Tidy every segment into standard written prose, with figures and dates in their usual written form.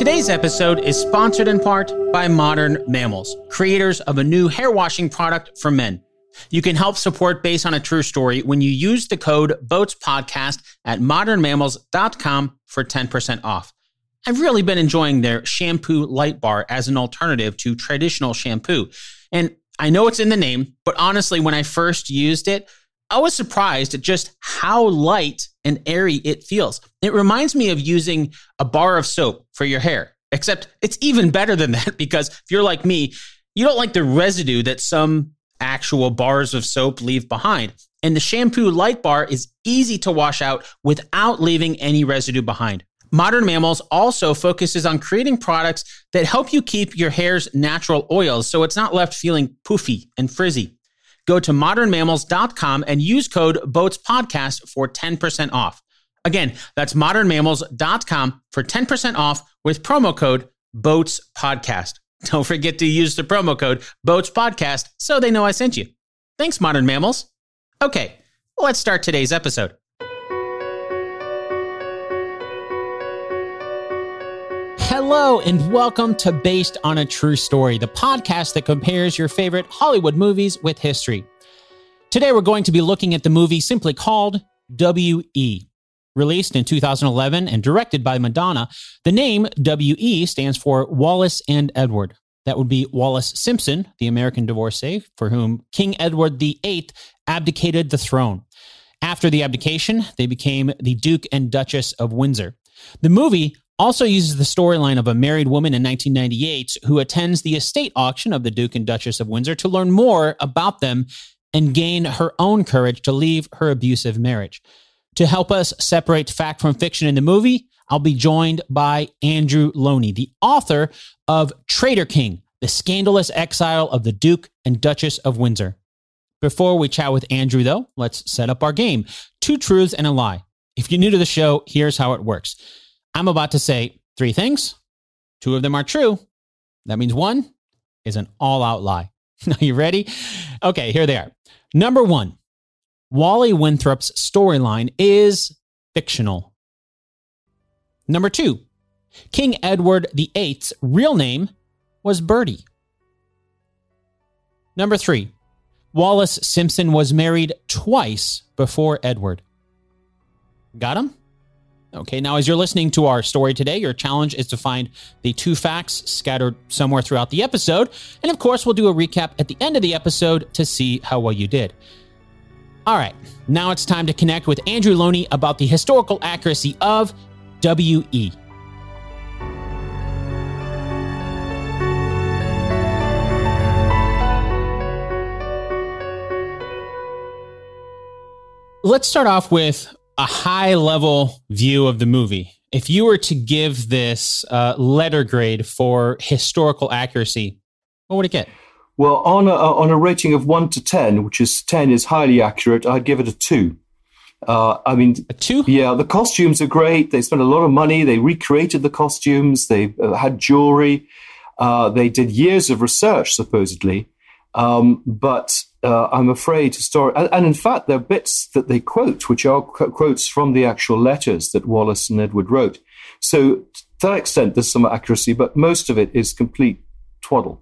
Today's episode is sponsored in part by Modern Mammals, creators of a new hair washing product for men. You can help support Based on a True Story when you use the code BOATSPODCAST at modernmammals.com for 10% off. I've really been enjoying their shampoo light bar as an alternative to traditional shampoo. And I know it's in the name, but honestly, when I first used it, I was surprised at just how light and airy it feels. It reminds me of using a bar of soap for your hair, except it's even better than that because if you're like me, you don't like the residue that some actual bars of soap leave behind. And the shampoo light bar is easy to wash out without leaving any residue behind. Modern Mammals also focuses on creating products that help you keep your hair's natural oils so it's not left feeling poofy and frizzy. Go to modernmammals.com and use code BOATSPODCAST for 10% off. Again, that's modernmammals.com for 10% off with promo code BOATSPODCAST. Don't forget to use the promo code BOATSPODCAST so they know I sent you. Thanks, Modern Mammals. Okay, let's start today's episode. Hello, and welcome to Based on a True Story, the podcast that compares your favorite Hollywood movies with history. Today, we're going to be looking at the movie simply called W.E. Released in 2011 and directed by Madonna, the name W.E. stands for Wallace and Edward. That would be Wallace Simpson, the American divorcee, for whom King Edward VIII abdicated the throne. After the abdication, they became the Duke and Duchess of Windsor. The movie also uses the storyline of a married woman in 1998 who attends the estate auction of the Duke and Duchess of Windsor to learn more about them and gain her own courage to leave her abusive marriage. To help us separate fact from fiction in the movie, I'll be joined by Andrew Loney, the author of Traitor King, The Scandalous Exile of the Duke and Duchess of Windsor. Before we chat with Andrew, though, let's set up our game. 2 truths and a lie. If you're new to the show, here's how it works. I'm about to say 3 things. 2 of them are true. That means 1 is an all-out lie. Are you ready? Okay, here they are. Number 1, Wally Winthrop's storyline is fictional. Number 2, King Edward VIII's real name was Bertie. Number 3, Wallace Simpson was married twice before Edward. Got him? Okay, now as you're listening to our story today, your challenge is to find the 2 facts scattered somewhere throughout the episode. And of course, we'll do a recap at the end of the episode to see how well you did. All right, now it's time to connect with Andrew Loney about the historical accuracy of W.E. Let's start off with a high-level view of the movie. If you were to give this letter grade for historical accuracy, what would it get? Well, on a rating of 1 to 10, which is 10 is highly accurate, I'd give it a 2. A 2? Yeah, the costumes are great. They spent a lot of money. They recreated the costumes. They had jewelry. They did years of research, supposedly. But I'm afraid and in fact, there are bits that they quote, which are quotes from the actual letters that Wallace and Edward wrote. So to that extent, there's some accuracy, but most of it is complete twaddle.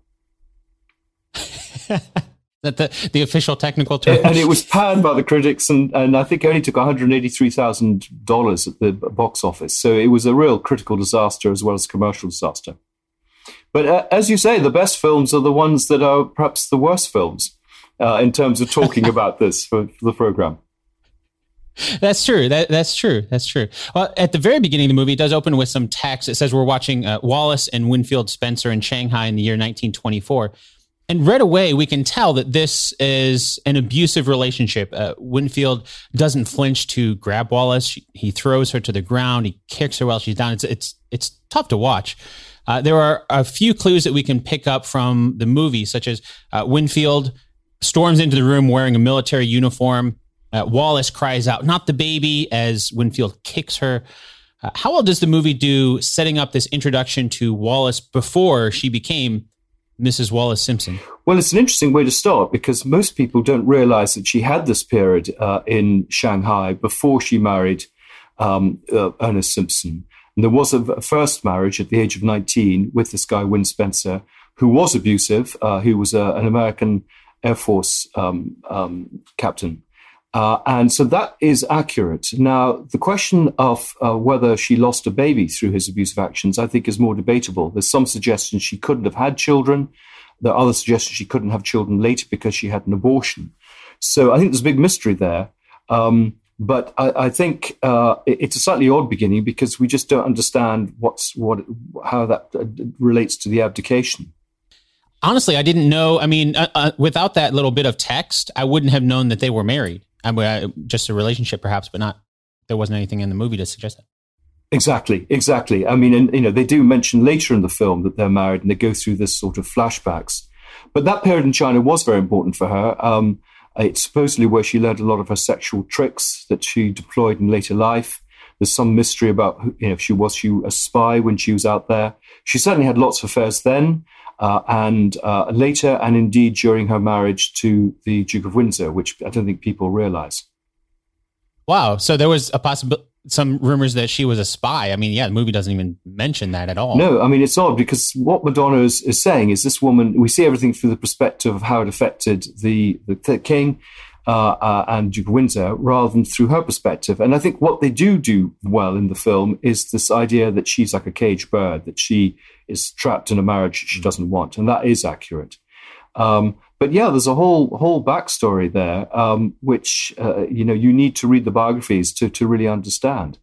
That the official technical term. And it was panned by the critics, and I think only took $183,000 at the box office. So it was a real critical disaster as well as commercial disaster. But as you say, the best films are the ones that are perhaps the worst films in terms of talking about this for the program. That's true. That's true. That's true. Well, at the very beginning of the movie, it does open with some text. It says we're watching Wallace and Winfield Spencer in Shanghai in the year 1924. And right away, we can tell that this is an abusive relationship. Winfield doesn't flinch to grab Wallace. He throws her to the ground. He kicks her while she's down. It's tough to watch. There are a few clues that we can pick up from the movie, such as Winfield storms into the room wearing a military uniform. Wallace cries out, "Not the baby," as Winfield kicks her. How well does the movie do setting up this introduction to Wallace before she became Mrs. Wallace Simpson? Well, it's an interesting way to start because most people don't realize that she had this period in Shanghai before she married Ernest Simpson. And there was a first marriage at the age of 19 with this guy, Win Spencer, who was abusive, who was an American Air Force captain. And so that is accurate. Now, the question of whether she lost a baby through his abusive actions, I think, is more debatable. There's some suggestions she couldn't have had children. There are other suggestions she couldn't have children later because she had an abortion. So I think there's a big mystery there. But I think it's a slightly odd beginning because we just don't understand how that relates to the abdication. Honestly, I didn't know. I mean, without that little bit of text, I wouldn't have known that they were married. I mean, just a relationship, perhaps, but not. There wasn't anything in the movie to suggest that. Exactly. I mean, and they do mention later in the film that they're married, and they go through this sort of flashbacks. But that period in China was very important for her. It's supposedly where she learned a lot of her sexual tricks that she deployed in later life. There's some mystery about if she was a spy when she was out there. She certainly had lots of affairs then and later, and indeed during her marriage to the Duke of Windsor, which I don't think people realize. Wow. So there was some rumors that she was a spy. I mean, the movie doesn't even mention that at all. No, I mean, it's odd because what Madonna is saying is this woman, we see everything through the perspective of how it affected the king and Duke of Windsor rather than through her perspective. And I think what they do well in the film is this idea that she's like a caged bird, that she is trapped in a marriage she doesn't want. And that is accurate. But there's a whole backstory there, which you need to read the biographies to really understand.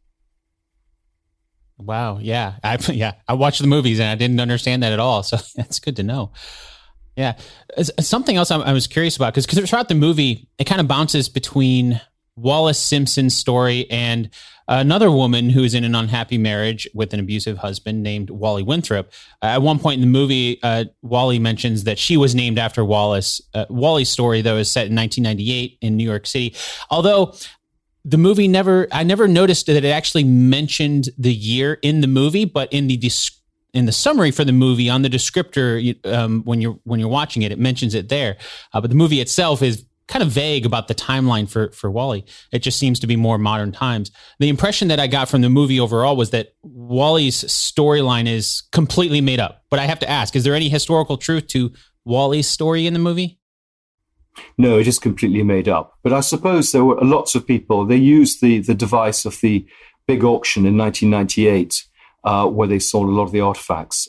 Wow, yeah, I watched the movies and I didn't understand that at all. So that's good to know. Yeah, something else I was curious about because throughout the movie it kind of bounces between Wallis Simpson's story and another woman who is in an unhappy marriage with an abusive husband named Wally Winthrop. At one point in the movie, Wally mentions that she was named after Wallis. Wally's story, though, is set in 1998 in New York City. Although the movie I never noticed that it actually mentioned the year in the movie, but in the summary for the movie on the descriptor, when you're watching it, it mentions it there. But the movie itself is kind of vague about the timeline for Wally. It just seems to be more modern times. The impression that I got from the movie overall was that Wally's storyline is completely made up. But I have to ask, is there any historical truth to Wally's story in the movie? No, it is completely made up. But I suppose there were lots of people, they used the device of the big auction in 1998 where they sold a lot of the artifacts,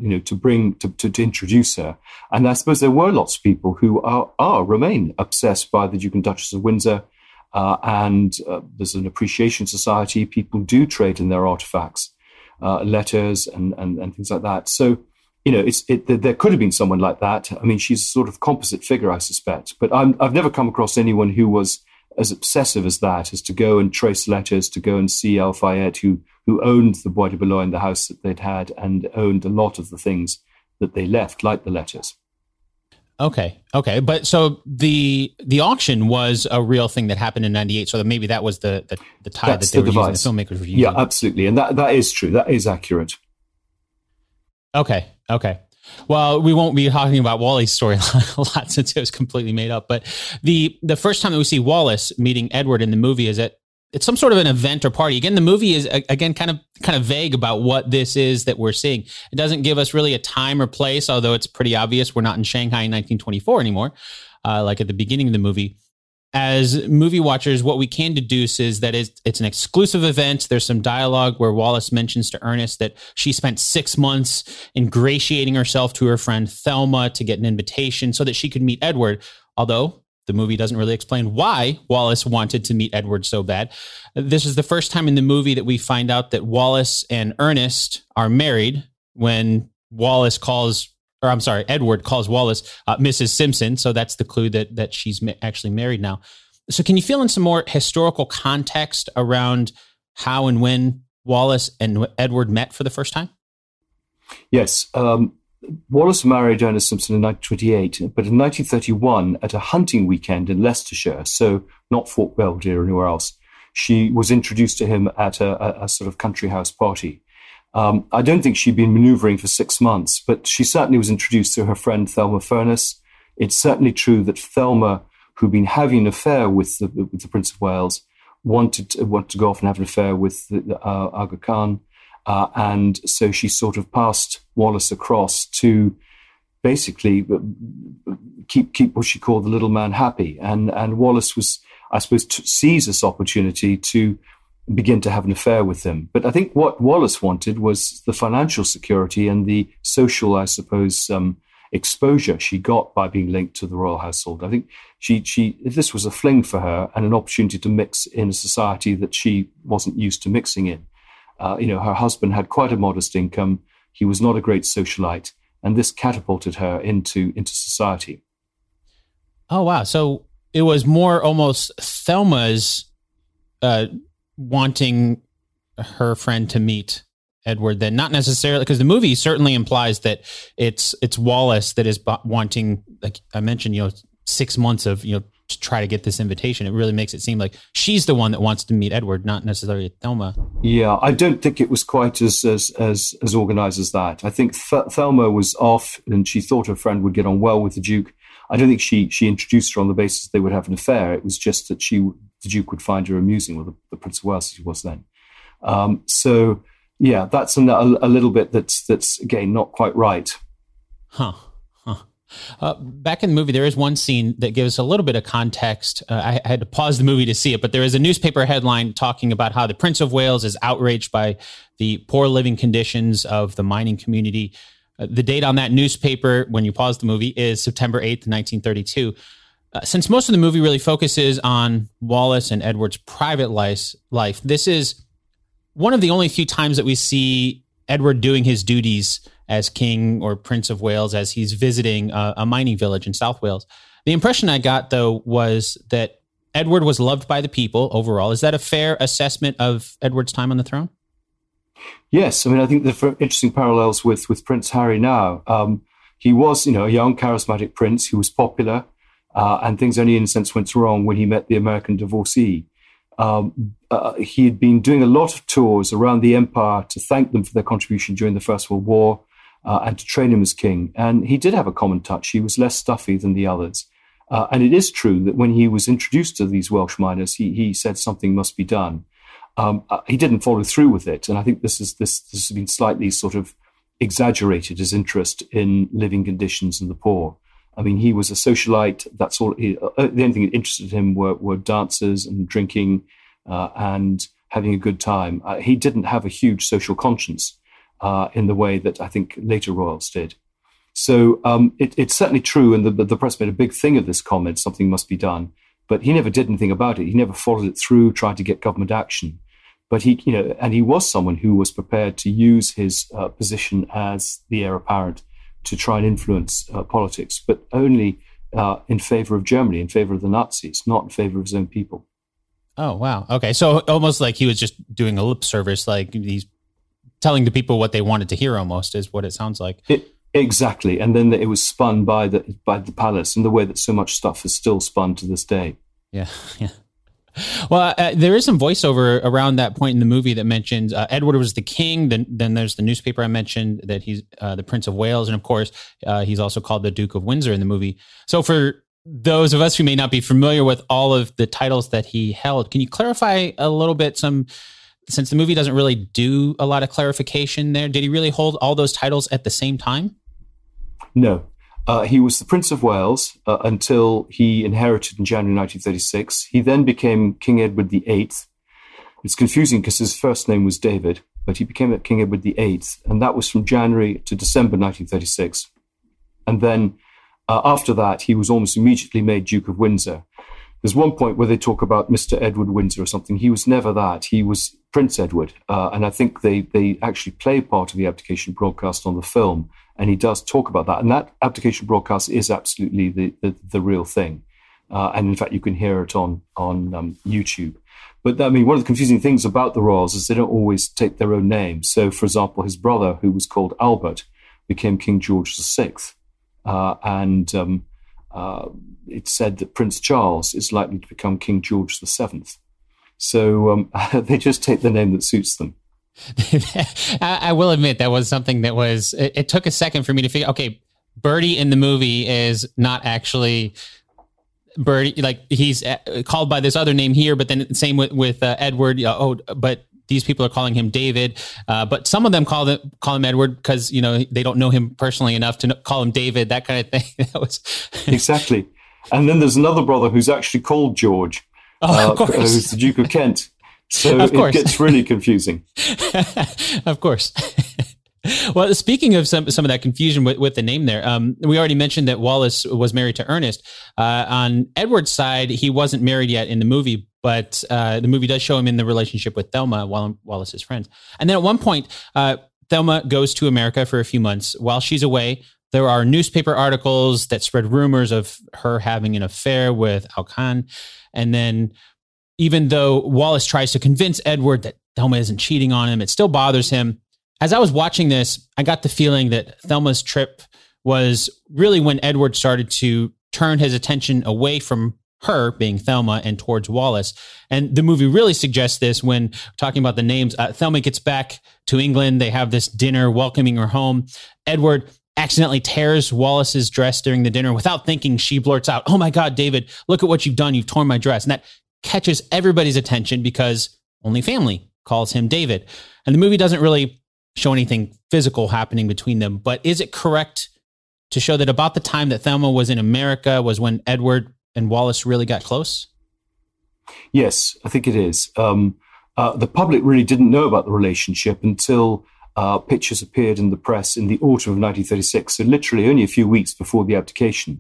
to introduce her. And I suppose there were lots of people who remain obsessed by the Duke and Duchess of Windsor. And there's an appreciation society. People do trade in their artifacts, letters and things like that. So, there could have been someone like that. I mean, she's a sort of composite figure, I suspect. But I've never come across anyone who was as obsessive as that, as to go and trace letters, to go and see Al Fayed, who owned the Bois de Boulogne, the house that they'd had, and owned a lot of the things that they left, like the letters. Okay. But so the auction was a real thing that happened in 98. So maybe that was the tie that they were using, the filmmakers were using. Yeah, absolutely. And that is true. That is accurate. Okay. Well, we won't be talking about Wally's storyline a lot since it was completely made up. But the first time that we see Wallis meeting Edward in the movie is at it's some sort of an event or party. Again, the movie is kind of vague about what this is that we're seeing. It doesn't give us really a time or place, although it's pretty obvious we're not in Shanghai in 1924 anymore, like at the beginning of the movie. As movie watchers, what we can deduce is that it's an exclusive event. There's some dialogue where Wallis mentions to Ernest that she spent 6 months ingratiating herself to her friend Thelma to get an invitation so that she could meet Edward, although the movie doesn't really explain why Wallis wanted to meet Edward so bad. This is the first time in the movie that we find out that Wallis and Ernest are married when Edward calls Wallis Mrs. Simpson. So that's the clue that she's actually married now. So can you fill in some more historical context around how and when Wallis and Edward met for the first time? Yes. Wallis married Ernest Simpson in 1928, but in 1931, at a hunting weekend in Leicestershire, so not Fort Belvedere or anywhere else, she was introduced to him at a sort of country house party. I don't think she'd been maneuvering for 6 months, but she certainly was introduced to her friend Thelma Furness. It's certainly true that Thelma, who'd been having an affair with the Prince of Wales, wanted to go off and have an affair with Aga Khan. And so she sort of passed Wallis across to basically keep what she called the little man happy. And Wallis was, I suppose, to seize this opportunity to begin to have an affair with him. But I think what Wallis wanted was the financial security and the social, I suppose, exposure she got by being linked to the royal household. I think this was a fling for her and an opportunity to mix in a society that she wasn't used to mixing in. Her husband had quite a modest income. He was not a great socialite, and this catapulted her into society. Oh, wow. So it was more almost Thelma's wanting her friend to meet Edward than not necessarily, because the movie certainly implies that it's Wallis that is wanting, like I mentioned, 6 months of, to try to get this invitation. It really makes it seem like she's the one that wants to meet Edward, not necessarily Thelma. Yeah, I don't think it was quite as organized as that. I think Thelma was off and she thought her friend would get on well with the Duke. I don't think she introduced her on the basis they would have an affair. It was just that the Duke would find her amusing, or the Prince of Wales as he was then. So yeah, that's a little bit that's again not quite right. Back in the movie, there is one scene that gives a little bit of context. I had to pause the movie to see it, but there is a newspaper headline talking about how the Prince of Wales is outraged by the poor living conditions of the mining community. The date on that newspaper, when you pause the movie, is September 8th, 1932. Since most of the movie really focuses on Wallis and Edward's private life, this is one of the only few times that we see Edward doing his duties as King or Prince of Wales as he's visiting a mining village in South Wales. The impression I got, though, was that Edward was loved by the people overall. Is that a fair assessment of Edward's time on the throne? Yes. I mean, I think there are interesting parallels with Prince Harry now. He was, a young, charismatic prince who was popular, and things only in a sense went wrong when he met the American divorcee. He had been doing a lot of tours around the empire to thank them for their contribution during the First World War and to train him as king. And he did have a common touch. He was less stuffy than the others. And it is true that when he was introduced to these Welsh miners, he said something must be done. He didn't follow through with it. And I think this has been slightly sort of exaggerated, his interest in living conditions and the poor. I mean, he was a socialite. That's all. The only thing that interested him were dances and drinking and having a good time. He didn't have a huge social conscience in the way that I think later royals did. So it's certainly true, and the press made a big thing of this comment, something must be done. But he never did anything about it. He never followed it through, tried to get government action. But he was someone who was prepared to use his position as the heir apparent to try and influence politics, but only in favor of Germany, in favor of the Nazis, not in favor of his own people. Oh, wow. Okay. So almost like he was just doing a lip service, like he's telling the people what they wanted to hear, almost, is what it sounds like. Exactly. And then it was spun by the palace in the way that so much stuff is still spun to this day. Yeah. Well, there is some voiceover around that point in the movie that mentions Edward was the king. Then there's the newspaper I mentioned that he's the Prince of Wales. And of course, he's also called the Duke of Windsor in the movie. So for those of us who may not be familiar with all of the titles that he held, can you clarify a little bit since the movie doesn't really do a lot of clarification there, did he really hold all those titles at the same time? No. He was the Prince of Wales until he inherited in January 1936. He then became King Edward VIII. It's confusing because his first name was David, but he became King Edward VIII, and that was from January to December 1936. And then after that, he was almost immediately made Duke of Windsor. There's one point where they talk about Mr. Edward Windsor or something. He was never that. He was Prince Edward. And I think they actually play part of the abdication broadcast on the film. And he does talk about that. And that abdication broadcast is absolutely the real thing. And in fact, you can hear it on YouTube. But I mean, one of the confusing things about the royals is they don't always take their own name. So, for example, his brother, who was called Albert, became King George VI. It's said that Prince Charles is likely to become King George VII. So they just take the name that suits them. I will admit that was something that it took a second for me to figure, okay, Bertie in the movie is not actually Bertie, like he's called by this other name here, but then same with Edward. But these people are calling him David, but some of them call him Edward because, they don't know him personally enough to call him David, that kind of thing. That was Exactly. And then there's another brother who's actually called George, who's the Duke of Kent. So it gets really confusing. Of course. Well, speaking of some of that confusion with the name there, we already mentioned that Wallace was married to Ernest. On Edward's side, he wasn't married yet in the movie, but the movie does show him in the relationship with Thelma, Wallace's friend. And then at one point, Thelma goes to America for a few months. While she's away, there are newspaper articles that spread rumors of her having an affair with Al Khan. And then even though Wallace tries to convince Edward that Thelma isn't cheating on him, it still bothers him. As I was watching this, I got the feeling that Thelma's trip was really when Edward started to turn his attention away from her, being Thelma, and towards Wallace. And the movie really suggests this when talking about the names. Thelma gets back to England. They have this dinner welcoming her home. Edward accidentally tears Wallace's dress during the dinner. Without thinking, she blurts out, "Oh my God, David, look at what you've done. You've torn my dress." And that catches everybody's attention because only family calls him David. And the movie doesn't really show anything physical happening between them. But is it correct to show that about the time that Thelma was in America was when Edward and Wallace really got close? Yes, I think it is. The public really didn't know about the relationship until pictures appeared in the press in the autumn of 1936. So literally only a few weeks before the abdication.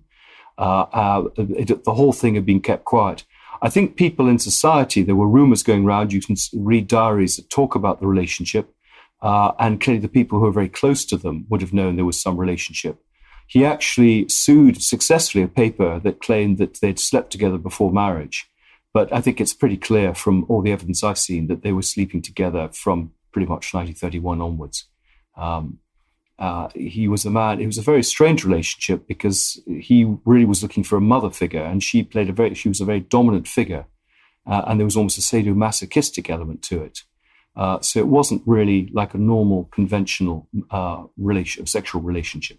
The whole thing had been kept quiet. I think people in society, there were rumors going around. You can read diaries that talk about the relationship. And clearly the people who were very close to them would have known there was some relationship. He actually sued successfully a paper that claimed that they'd slept together before marriage. But I think it's pretty clear from all the evidence I've seen that they were sleeping together from pretty much 1931 onwards. He was a man, it was a very strange relationship because he really was looking for a mother figure and she was a very dominant figure. And there was almost a sadomasochistic element to it. So it wasn't really like a normal, conventional sexual relationship.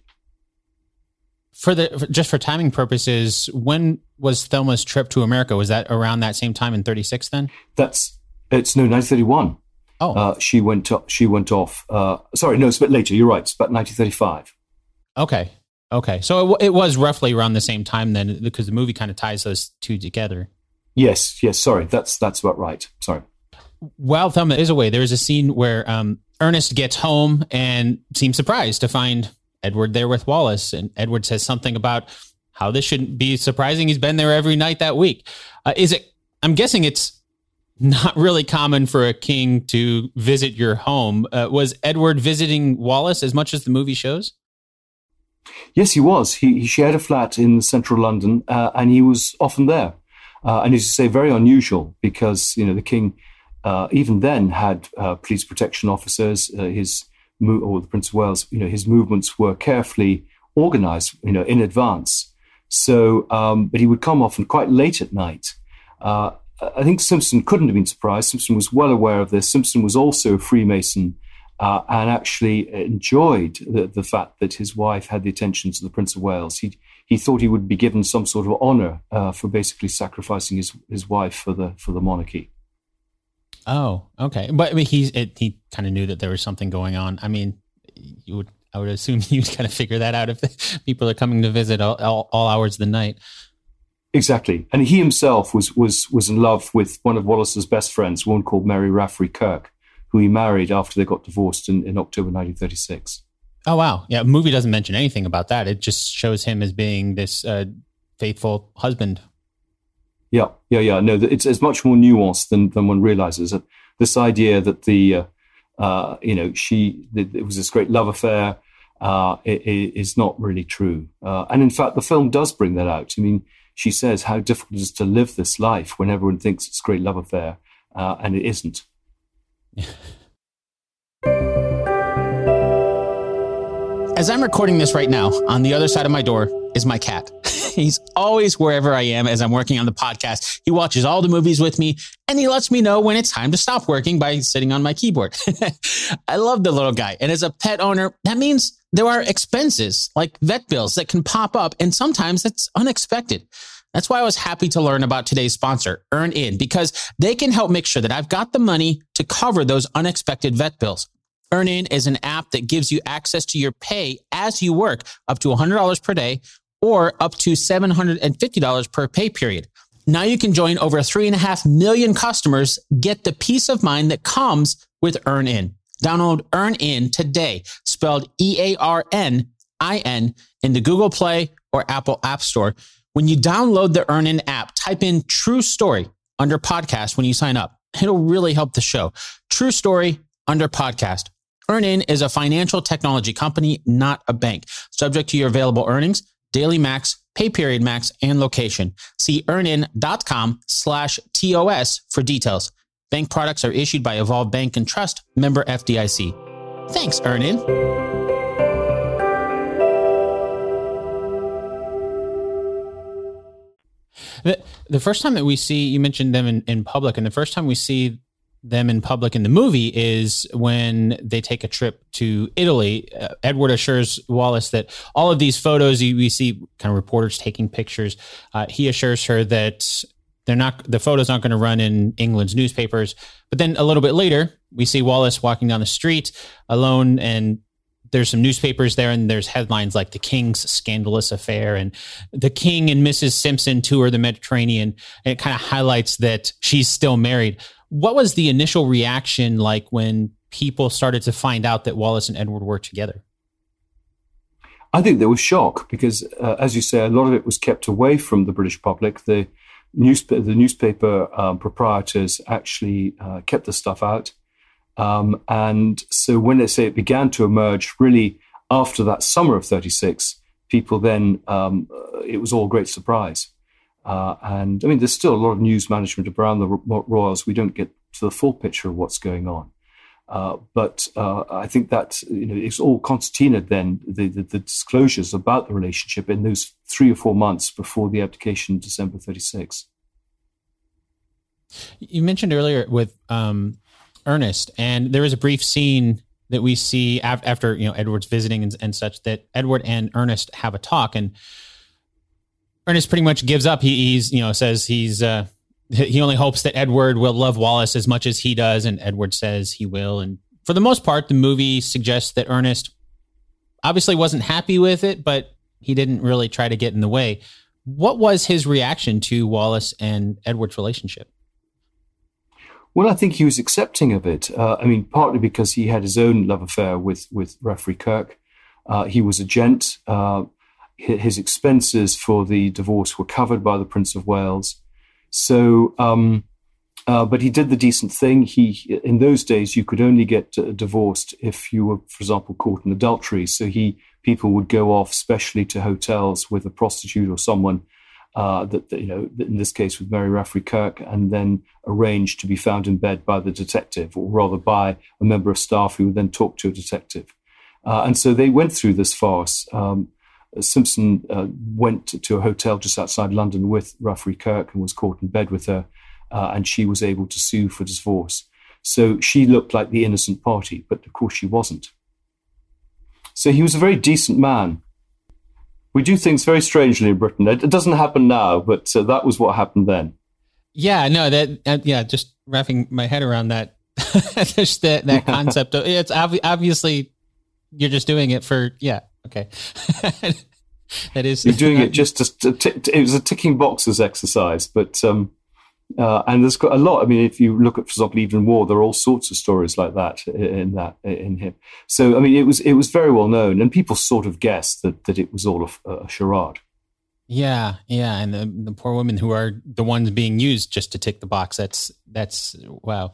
Just for timing purposes, when was Thelma's trip to America? Was that around that same time in 36 then? It's 1931. Oh. She went off. Sorry, no, it's a bit later. You're right. It's about 1935. Okay. So it was roughly around the same time then, because the movie kind of ties those two together. Yes. Sorry, that's about right. Sorry. While Thelma is away, there's a scene where Ernest gets home and seems surprised to find Edward there with Wallace. And Edward says something about how this shouldn't be surprising. He's been there every night that week. I'm guessing it's not really common for a king to visit your home. Was Edward visiting Wallace as much as the movie shows? Yes, he was. He shared a flat in central London and he was often there. And as you say, very unusual because, the king even then had police protection officers, or the Prince of Wales, his movements were carefully organized, in advance. So, but he would come often quite late at night. I think Simpson couldn't have been surprised. Simpson was well aware of this. Simpson was also a Freemason and actually enjoyed the fact that his wife had the attentions of the Prince of Wales. He thought he would be given some sort of honor for basically sacrificing his wife for the monarchy. Oh, okay. But I mean, he kind of knew that there was something going on. I mean, I would assume you'd kind of figure that out if people are coming to visit all hours of the night. Exactly. And he himself was in love with one of Wallace's best friends, a woman called Mary Rafferty Kirk, who he married after they got divorced in October 1936. Oh, wow. Yeah, the movie doesn't mention anything about that. It just shows him as being this faithful husband. Yeah. No, it's much more nuanced than one realizes. This idea that it was this great love affair is not really true. And in fact, the film does bring that out. I mean, she says how difficult it is to live this life when everyone thinks it's a great love affair, and it isn't. As I'm recording this right now, on the other side of my door is my cat. He's always wherever I am as I'm working on the podcast. He watches all the movies with me, and he lets me know when it's time to stop working by sitting on my keyboard. I love the little guy. And as a pet owner, that means there are expenses like vet bills that can pop up, and sometimes that's unexpected. That's why I was happy to learn about today's sponsor, EarnIn, because they can help make sure that I've got the money to cover those unexpected vet bills. EarnIn is an app that gives you access to your pay as you work, up to $100 per day or up to $750 per pay period. Now you can join over 3.5 million customers, get the peace of mind that comes with EarnIn. Download EarnIn today, spelled EARNIN, in the Google Play or Apple App Store. When you download the EarnIn app, type in True Story under podcast when you sign up. It'll really help the show. True Story under podcast. EarnIn is a financial technology company, not a bank. Subject to your available earnings, daily max, pay period max, and location. See earnin.com/TOS for details. Bank products are issued by Evolve Bank and Trust, member FDIC. Thanks, EarnIn. The first time that we see, you mentioned them in public, and the first time we see them in public in the movie is when they take a trip to Italy. Edward assures Wallace that all of these photos, we see kind of reporters taking pictures. He assures her that the photos aren't going to run in England's newspapers. But then a little bit later, we see Wallace walking down the street alone, and there's some newspapers there, and there's headlines like the King's scandalous affair and the King and Mrs. Simpson tour the Mediterranean. And it kind of highlights that she's still married. What was the initial reaction like when people started to find out that Wallace and Edward were together? I think there was shock because, as you say, a lot of it was kept away from the British public. The newspaper proprietors actually kept the stuff out. And so when they say it began to emerge really after that summer of 36, people then, it was all a great surprise. And I mean, there's still a lot of news management around the royals. We don't get to the full picture of what's going on. But I think that, it's all concertinaed then, the disclosures about the relationship in those 3 or 4 months before the abdication in December 36. You mentioned earlier with Ernest, and there is a brief scene that we see after Edward's visiting and such, that Edward and Ernest have a talk, and Ernest pretty much gives up. He's says he only hopes that Edward will love Wallace as much as he does, and Edward says he will. And for the most part, the movie suggests that Ernest obviously wasn't happy with it, but he didn't really try to get in the way. What was his reaction to Wallace and Edward's relationship? Well, I think he was accepting of it. Partly because he had his own love affair with Referee Kirk. He was a gent. His expenses for the divorce were covered by the Prince of Wales. So, but he did the decent thing. In those days, you could only get divorced if you were, for example, caught in adultery. So people would go off specially to hotels with a prostitute or someone, in this case with Mary Referee Kirk, and then arrange to be found in bed by the detective, or rather by a member of staff who would then talk to a detective. And so they went through this farce. Simpson went to a hotel just outside London with Referee Kirk and was caught in bed with her, and she was able to sue for divorce. So she looked like the innocent party, but of course she wasn't. So he was a very decent man. We do things very strangely in Britain. It doesn't happen now, but that was what happened then. Yeah, no, just wrapping my head around that, just that concept of it's obviously you're just doing it for, okay. That is. You're doing it just it was a ticking boxes exercise, but and there's got a lot. I mean, if you look at, for example, Evelyn Waugh, there are all sorts of stories like that in him. So, I mean, it was very well known, and people sort of guessed that it was all a charade. Yeah, and the poor women who are the ones being used just to tick the box. That's wow.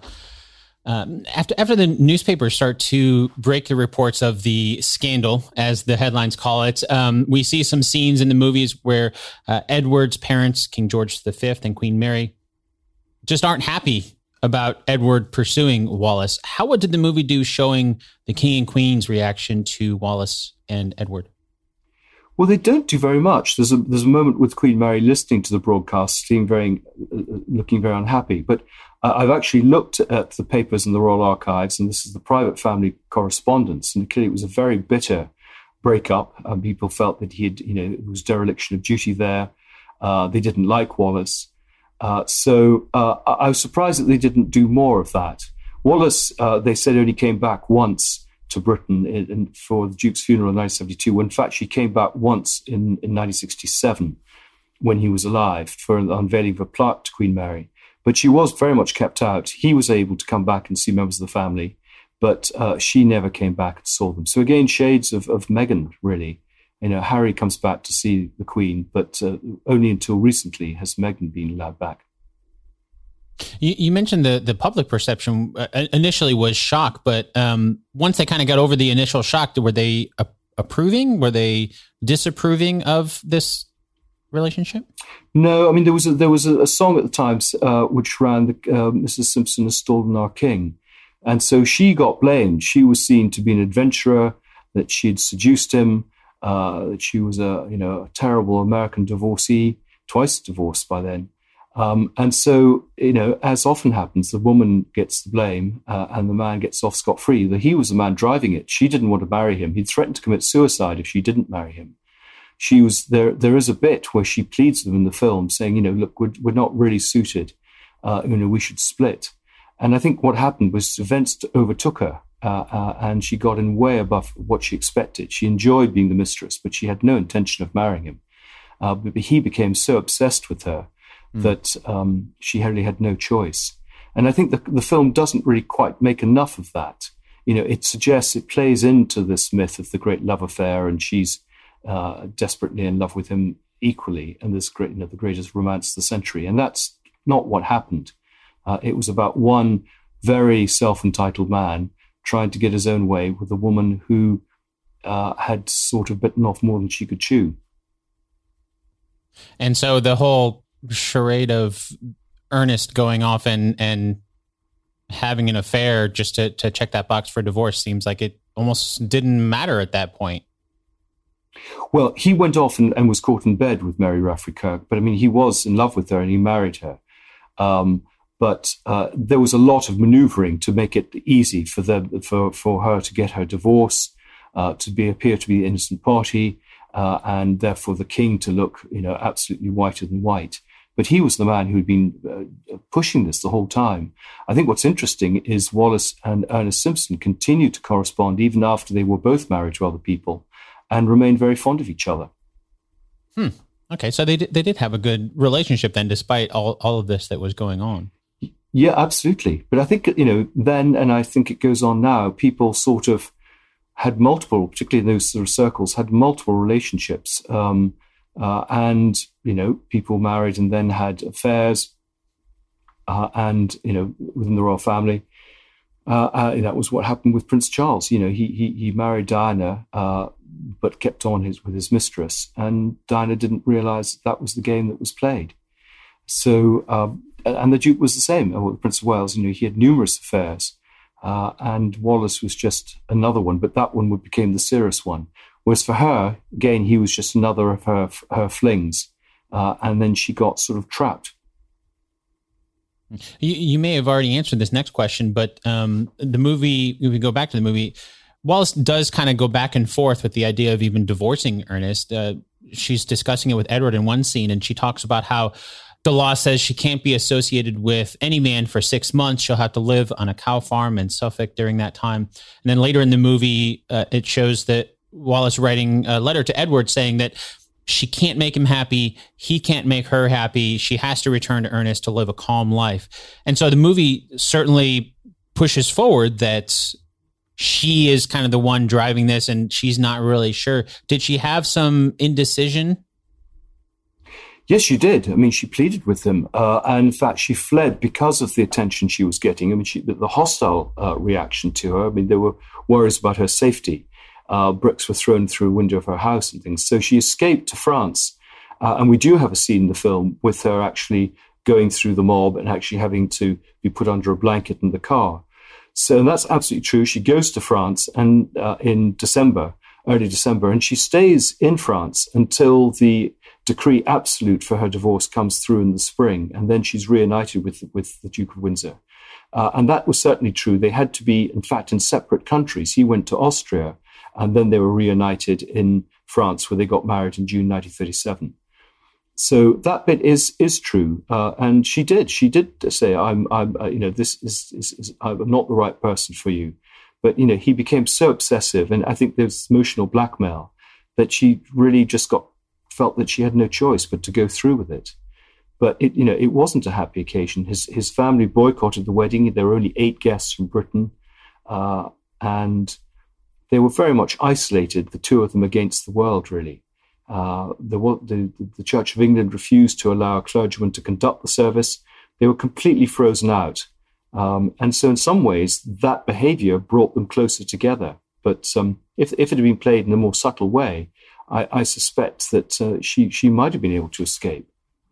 After the newspapers start to break the reports of the scandal, as the headlines call it, we see some scenes in the movies where Edward's parents, King George V and Queen Mary, just aren't happy about Edward pursuing Wallace. How did the movie do showing the King and Queen's reaction to Wallace and Edward? Well, they don't do very much. There's a moment with Queen Mary listening to the broadcast, looking very unhappy. But I've actually looked at the papers in the Royal Archives, and this is the private family correspondence, and clearly it was a very bitter breakup. People felt that it was dereliction of duty there. They didn't like Wallace. So I was surprised that they didn't do more of that. Wallace, they said, only came back once to Britain for the Duke's funeral in 1972. In fact, she came back once in 1967 when he was alive for the unveiling of a plaque to Queen Mary. But she was very much kept out. He was able to come back and see members of the family, but she never came back and saw them. So again, shades of Meghan, really. Harry comes back to see the Queen, but only until recently has Meghan been allowed back. You mentioned the public perception initially was shock, but once they kind of got over the initial shock, were they approving? Were they disapproving of this relationship? No, I mean there was a song at the time which ran, "Mrs. Simpson has stolen our king," and so she got blamed. She was seen to be an adventurer, that she had seduced him, that she was a terrible American divorcee, twice divorced by then. And so, as often happens, the woman gets the blame and the man gets off scot-free. He was the man driving it. She didn't want to marry him. He'd threatened to commit suicide if she didn't marry him. She was there. There is a bit where she pleads with him in the film saying, look, we're not really suited. We should split. And I think what happened was events overtook her and she got in way above what she expected. She enjoyed being the mistress, but she had no intention of marrying him. But he became so obsessed with her that she really had no choice. And I think the film doesn't really quite make enough of that. It plays into this myth of the great love affair, and she's desperately in love with him equally, and this great, the greatest romance of the century. And that's not what happened. It was about one very self-entitled man trying to get his own way with a woman who had sort of bitten off more than she could chew. And so the whole charade of Ernest going off and having an affair just to check that box for divorce seems like it almost didn't matter at that point. Well, he went off and was caught in bed with Mary Rafferty Kirk, but I mean, he was in love with her and he married her. But there was a lot of maneuvering to make it easy for her to get her divorce, to appear to be the innocent party, and therefore the king to look, absolutely whiter than white. But he was the man who had been pushing this the whole time. I think what's interesting is Wallace and Ernest Simpson continued to correspond even after they were both married to other people and remained very fond of each other. Okay, so they did have a good relationship then, despite all of this that was going on. Yeah, absolutely. But I think, then, and I think it goes on now, people sort of had multiple, particularly in those sort of circles, had multiple relationships. And, people married and then had affairs and, within the royal family. That was what happened with Prince Charles. He married Diana, but kept on with his mistress. And Diana didn't realize that was the game that was played. So, and the Duke was the same. The Prince of Wales, he had numerous affairs. And Wallace was just another one, but that one became the serious one. Whereas for her, again, he was just another of her flings. And then she got sort of trapped. You may have already answered this next question, but the movie, if we go back to the movie, Wallace does kind of go back and forth with the idea of even divorcing Ernest. She's discussing it with Edward in one scene, and she talks about how the law says she can't be associated with any man for 6 months. She'll have to live on a cow farm in Suffolk during that time. And then later in the movie, it shows that Wallace writing a letter to Edward saying that she can't make him happy. He can't make her happy. She has to return to Ernest to live a calm life. And so the movie certainly pushes forward that she is kind of the one driving this and she's not really sure. Did she have some indecision? Yes, she did. I mean, she pleaded with him. And in fact, she fled because of the attention she was getting. I mean, the hostile reaction to her, I mean, there were worries about her safety. Bricks were thrown through a window of her house and things. So she escaped to France. And we do have a scene in the film with her actually going through the mob and actually having to be put under a blanket in the car. So that's absolutely true. She goes to France and in early December, and she stays in France until the decree absolute for her divorce comes through in the spring. And then she's reunited with the Duke of Windsor. And that was certainly true. They had to be, in fact, in separate countries. He went to Austria, and then they were reunited in France, where they got married in June 1937. So that bit is true, and she did say, I'm this is I'm not the right person for you. But he became so obsessive, and I think there's emotional blackmail that she really just felt that she had no choice but to go through with it. But it wasn't a happy occasion. His family boycotted the wedding. There were only 8 guests from Britain, and they were very much isolated, the two of them, against the world, really. The Church of England refused to allow a clergyman to conduct the service. They were completely frozen out. And so in some ways, that behavior brought them closer together. But if it had been played in a more subtle way, I suspect that she might have been able to escape.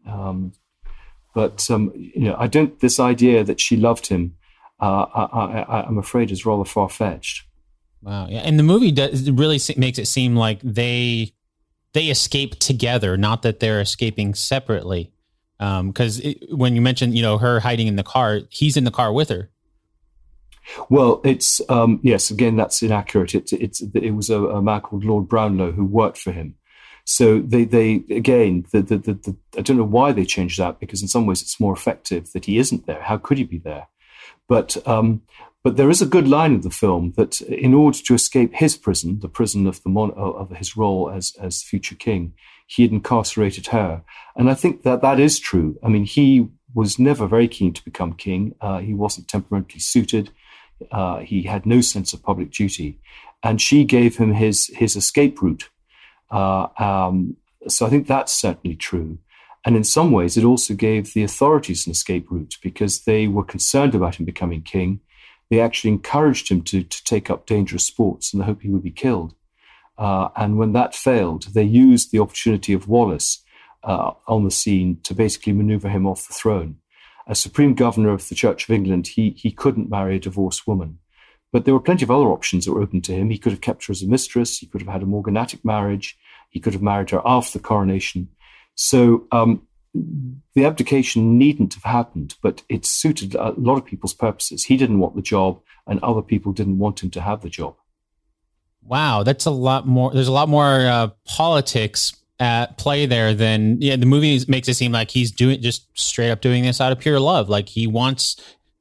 I don't. This idea that she loved him, I'm afraid, is rather far-fetched. Wow, yeah, and the movie really makes it seem like they escape together, not that they're escaping separately. Because when you mentioned, her hiding in the car, he's in the car with her. Well, it's yes. Again, that's inaccurate. It was a man called Lord Brownlow who worked for him. So they again, I don't know why they changed that, because in some ways it's more effective that he isn't there. How could he be there? But there is a good line in the film that in order to escape his prison, the prison of his role as future king, he had incarcerated her. And I think that is true. I mean, he was never very keen to become king. He wasn't temperamentally suited. He had no sense of public duty. And she gave him his escape route. So I think that's certainly true. And in some ways, it also gave the authorities an escape route, because they were concerned about him becoming king. They actually encouraged him to take up dangerous sports in the hope he would be killed. And when that failed, they used the opportunity of Wallace on the scene to basically maneuver him off the throne. As Supreme Governor of the Church of England, he couldn't marry a divorced woman. But there were plenty of other options that were open to him. He could have kept her as a mistress. He could have had a morganatic marriage. He could have married her after the coronation. So the abdication needn't have happened, but it suited a lot of people's purposes. He didn't want the job, and other people didn't want him to have the job. Wow, that's a lot more. There's a lot more politics at play there than the movie makes it seem like he's just straight up doing this out of pure love. Like he wants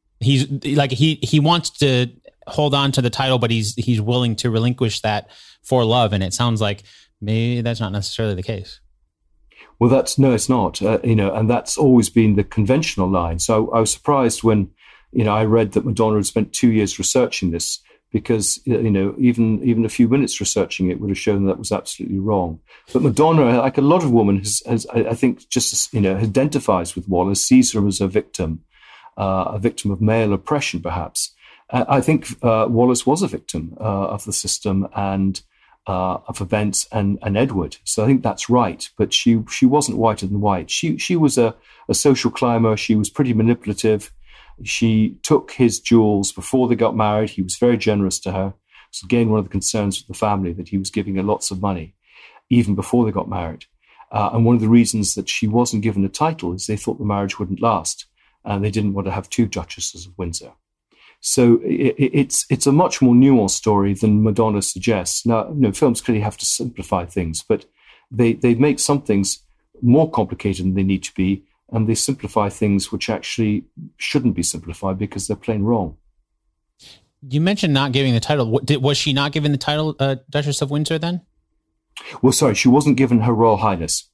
to hold on to the title, but he's willing to relinquish that for love. And it sounds like maybe that's not necessarily the case. Well, it's not, and that's always been the conventional line. So I was surprised when, I read that Madonna had spent 2 years researching this, because, even a few minutes researching it would have shown that was absolutely wrong. But Madonna, like a lot of women, has I think, just, identifies with Wallace, sees her as a victim of male oppression, perhaps. I think Wallace was a victim of the system and of events and Edward. So I think that's right. But she wasn't whiter than white. She was a social climber. She was pretty manipulative. She took his jewels before they got married. He was very generous to her. So again, one of the concerns of the family, that he was giving her lots of money, even before they got married. And one of the reasons that she wasn't given a title is they thought the marriage wouldn't last, and they didn't want to have 2 Duchesses of Windsor. So it's a much more nuanced story than Madonna suggests. Now, films clearly have to simplify things, but they make some things more complicated than they need to be, and they simplify things which actually shouldn't be simplified because they're plain wrong. You mentioned not giving the title. Was she not given the title Duchess of Windsor then? Well, sorry, she wasn't given Her Royal Highness.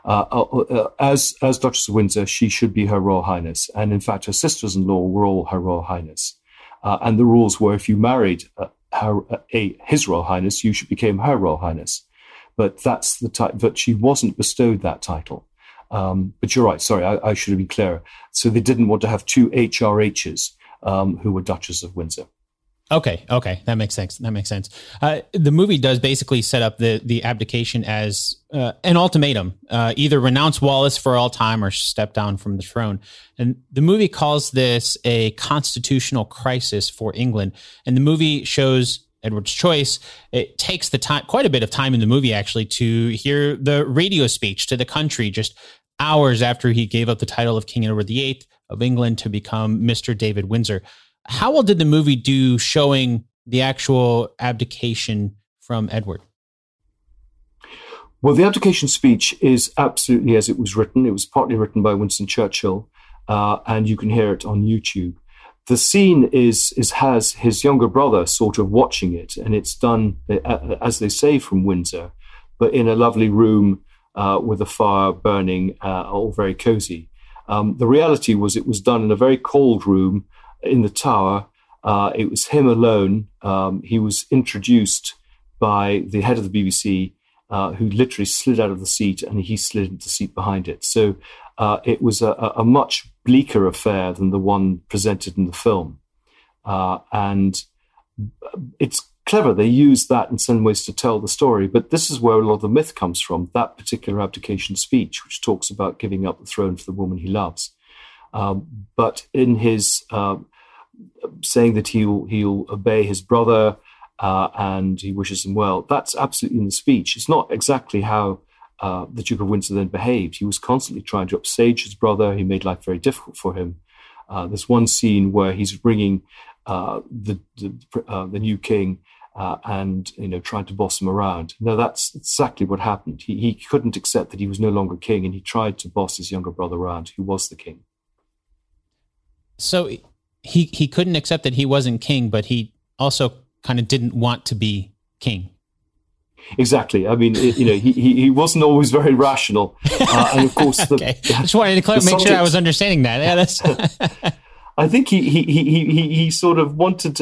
As Duchess of Windsor, she should be Her Royal Highness. And in fact, her sisters-in-law were all Her Royal Highness. And the rules were, if you married His Royal Highness, you became Her Royal Highness. But that's the type. But she wasn't bestowed that title. But you're right. Sorry, I should have been clearer. So they didn't want to have 2 HRHs who were Duchess of Windsor. Okay, that makes sense. The movie does basically set up the abdication as an ultimatum: either renounce Wallace for all time or step down from the throne. And the movie calls this a constitutional crisis for England. And the movie shows Edward's choice. It takes the time, quite a bit of time in the movie actually, to hear the radio speech to the country just hours after he gave up the title of King Edward VIII of England to become Mr. David Windsor. How well did the movie do showing the actual abdication from Edward? Well, the abdication speech is absolutely as it was written. It was partly written by Winston Churchill, and you can hear it on YouTube. The scene has his younger brother sort of watching it, and it's done, as they say, from Windsor, but in a lovely room with a fire burning, all very cozy. The reality was it was done in a very cold room in the Tower. It was him alone. He was introduced by the head of the BBC, who literally slid out of the seat, and he slid into the seat behind it. So it was a much bleaker affair than the one presented in the film. And it's clever. They use that in some ways to tell the story. But this is where a lot of the myth comes from, that particular abdication speech, which talks about giving up the throne for the woman he loves. But in his saying that he'll obey his brother and he wishes him well, that's absolutely in the speech. It's not exactly how the Duke of Windsor then behaved. He was constantly trying to upstage his brother. He made life very difficult for him. There's one scene where he's bringing the new king and trying to boss him around. Now that's exactly what happened. He couldn't accept that he was no longer king, and he tried to boss his younger brother around, who was the king. So he couldn't accept that he wasn't king, but he also kind of didn't want to be king. Exactly. I mean, he wasn't always very rational, and of course, okay. Just wanted to make sure I was understanding that. Yeah, that's. I think he sort of wanted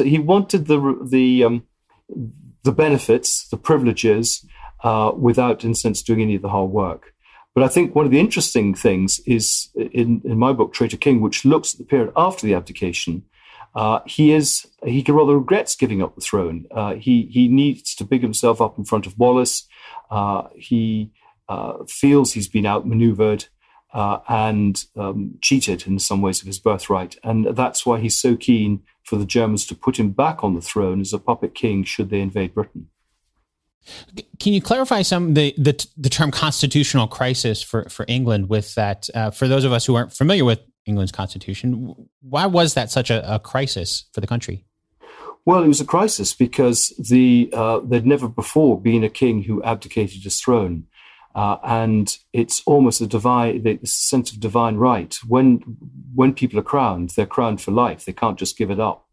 the benefits, the privileges, without, in a sense, doing any of the hard work. But I think one of the interesting things is in my book, Traitor King, which looks at the period after the abdication. He rather regrets giving up the throne. He needs to big himself up in front of Wallace. He feels he's been outmaneuvered and cheated in some ways of his birthright. And that's why he's so keen for the Germans to put him back on the throne as a puppet king should they invade Britain. Can you clarify the term constitutional crisis for England with that? For those of us who aren't familiar with England's constitution, why was that such a crisis for the country? Well, it was a crisis because there'd never before been a king who abdicated his throne. And it's almost a sense of divine right. When people are crowned, they're crowned for life. They can't just give it up.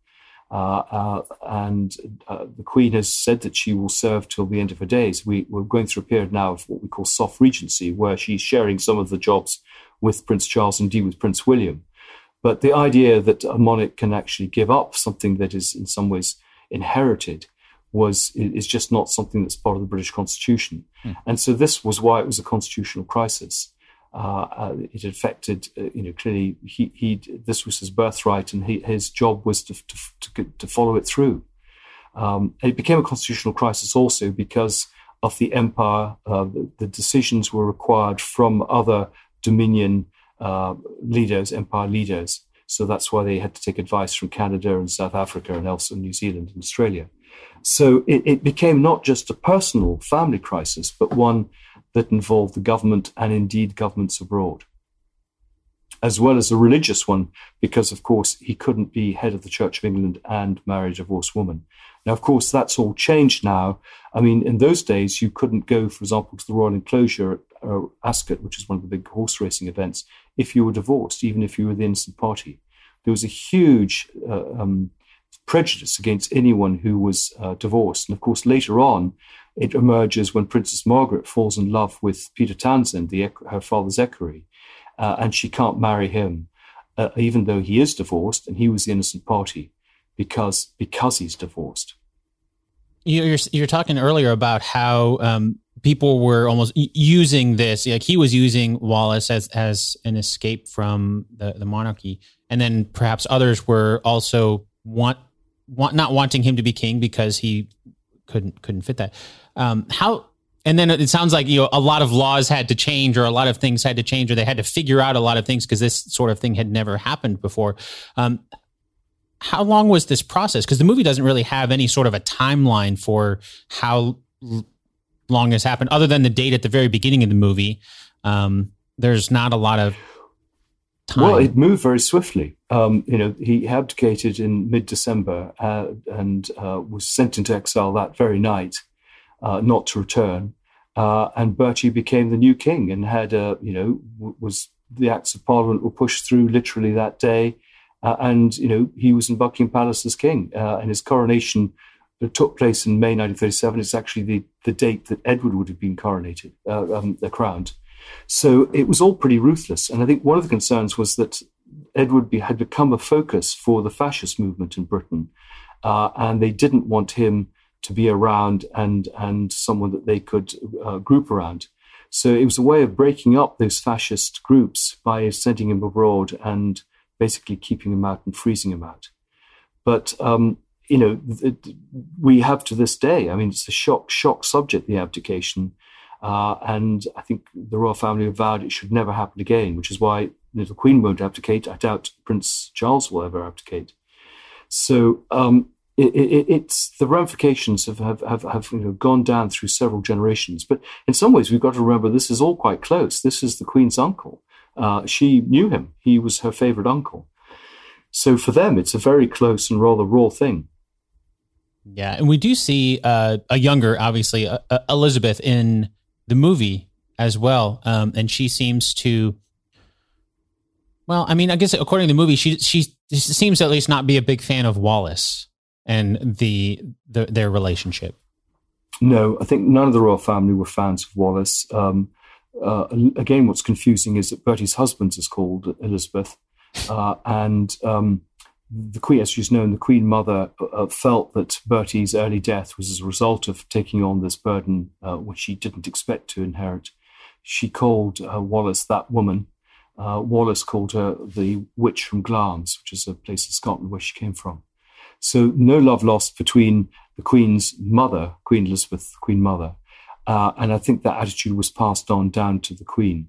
And the Queen has said that she will serve till the end of her days. We're going through a period now of what we call soft regency, where she's sharing some of the jobs with Prince Charles, indeed with Prince William. But the idea that a monarch can actually give up something that is in some ways inherited is just not something that's part of the British Constitution. And so this was why it was a constitutional crisis. It affected, clearly this was his birthright, and his job was to follow it through. It became a constitutional crisis also because of the empire. The decisions were required from other Dominion leaders, empire leaders. So that's why they had to take advice from Canada and South Africa and also New Zealand and Australia. So it became not just a personal family crisis, but one that involved the government and indeed governments abroad, as well as a religious one, because, of course, he couldn't be head of the Church of England and marry a divorced woman. Now, of course, that's all changed now. I mean, in those days, you couldn't go, for example, to the Royal Enclosure at Ascot, which is one of the big horse racing events, if you were divorced, even if you were the innocent party. There was a huge prejudice against anyone who was divorced. And, of course, later on, it emerges when Princess Margaret falls in love with Peter Townsend, her father's equerry, and she can't marry him, even though he is divorced and he was the innocent party, because he's divorced. You're talking earlier about how people were almost using this, like he was using Wallace as an escape from the monarchy, and then perhaps others were also not wanting him to be king because he couldn't fit that. And then it sounds like, a lot of laws had to change, or a lot of things had to change, or they had to figure out a lot of things because this sort of thing had never happened before. How long was this process? Because the movie doesn't really have any sort of a timeline for how long this happened, other than the date at the very beginning of the movie. There's not a lot of time. Well, it moved very swiftly. He abdicated in mid-December and was sent into exile that very night, not to return. and Bertie became the new king and had was the Acts of Parliament were pushed through literally that day, and he was in Buckingham Palace as king, and his coronation took place in May 1937. It's actually the date that Edward would have been coronated, crowned. So it was all pretty ruthless, and I think one of the concerns was that Edward had become a focus for the fascist movement in Britain, and they didn't want him to be around and someone that they could group around. So it was a way of breaking up those fascist groups by sending him abroad and basically keeping him out and freezing him out. But, we have to this day, I mean, it's a shock subject, the abdication. And I think the royal family have vowed it should never happen again, which is why the Queen won't abdicate. I doubt Prince Charles will ever abdicate. So it's the ramifications have gone down through several generations. But in some ways, we've got to remember this is all quite close. This is the Queen's uncle. She knew him. He was her favourite uncle. So for them, it's a very close and rather raw thing. Yeah, and we do see a younger, obviously, Elizabeth in the movie as well, and she seems to. Well, I mean, I guess according to the movie, she seems to at least not be a big fan of Wallace and their relationship. No, I think none of the royal family were fans of Wallace. Again, what's confusing is that Bertie's husband is called Elizabeth, and the Queen, as she's known, the Queen Mother felt that Bertie's early death was as a result of taking on this burden which she didn't expect to inherit. She called Wallace that woman. Wallace called her the witch from Glamis, which is a place in Scotland where she came from. So no love lost between the Queen's mother, Queen Elizabeth, the Queen Mother, and I think that attitude was passed on down to the Queen,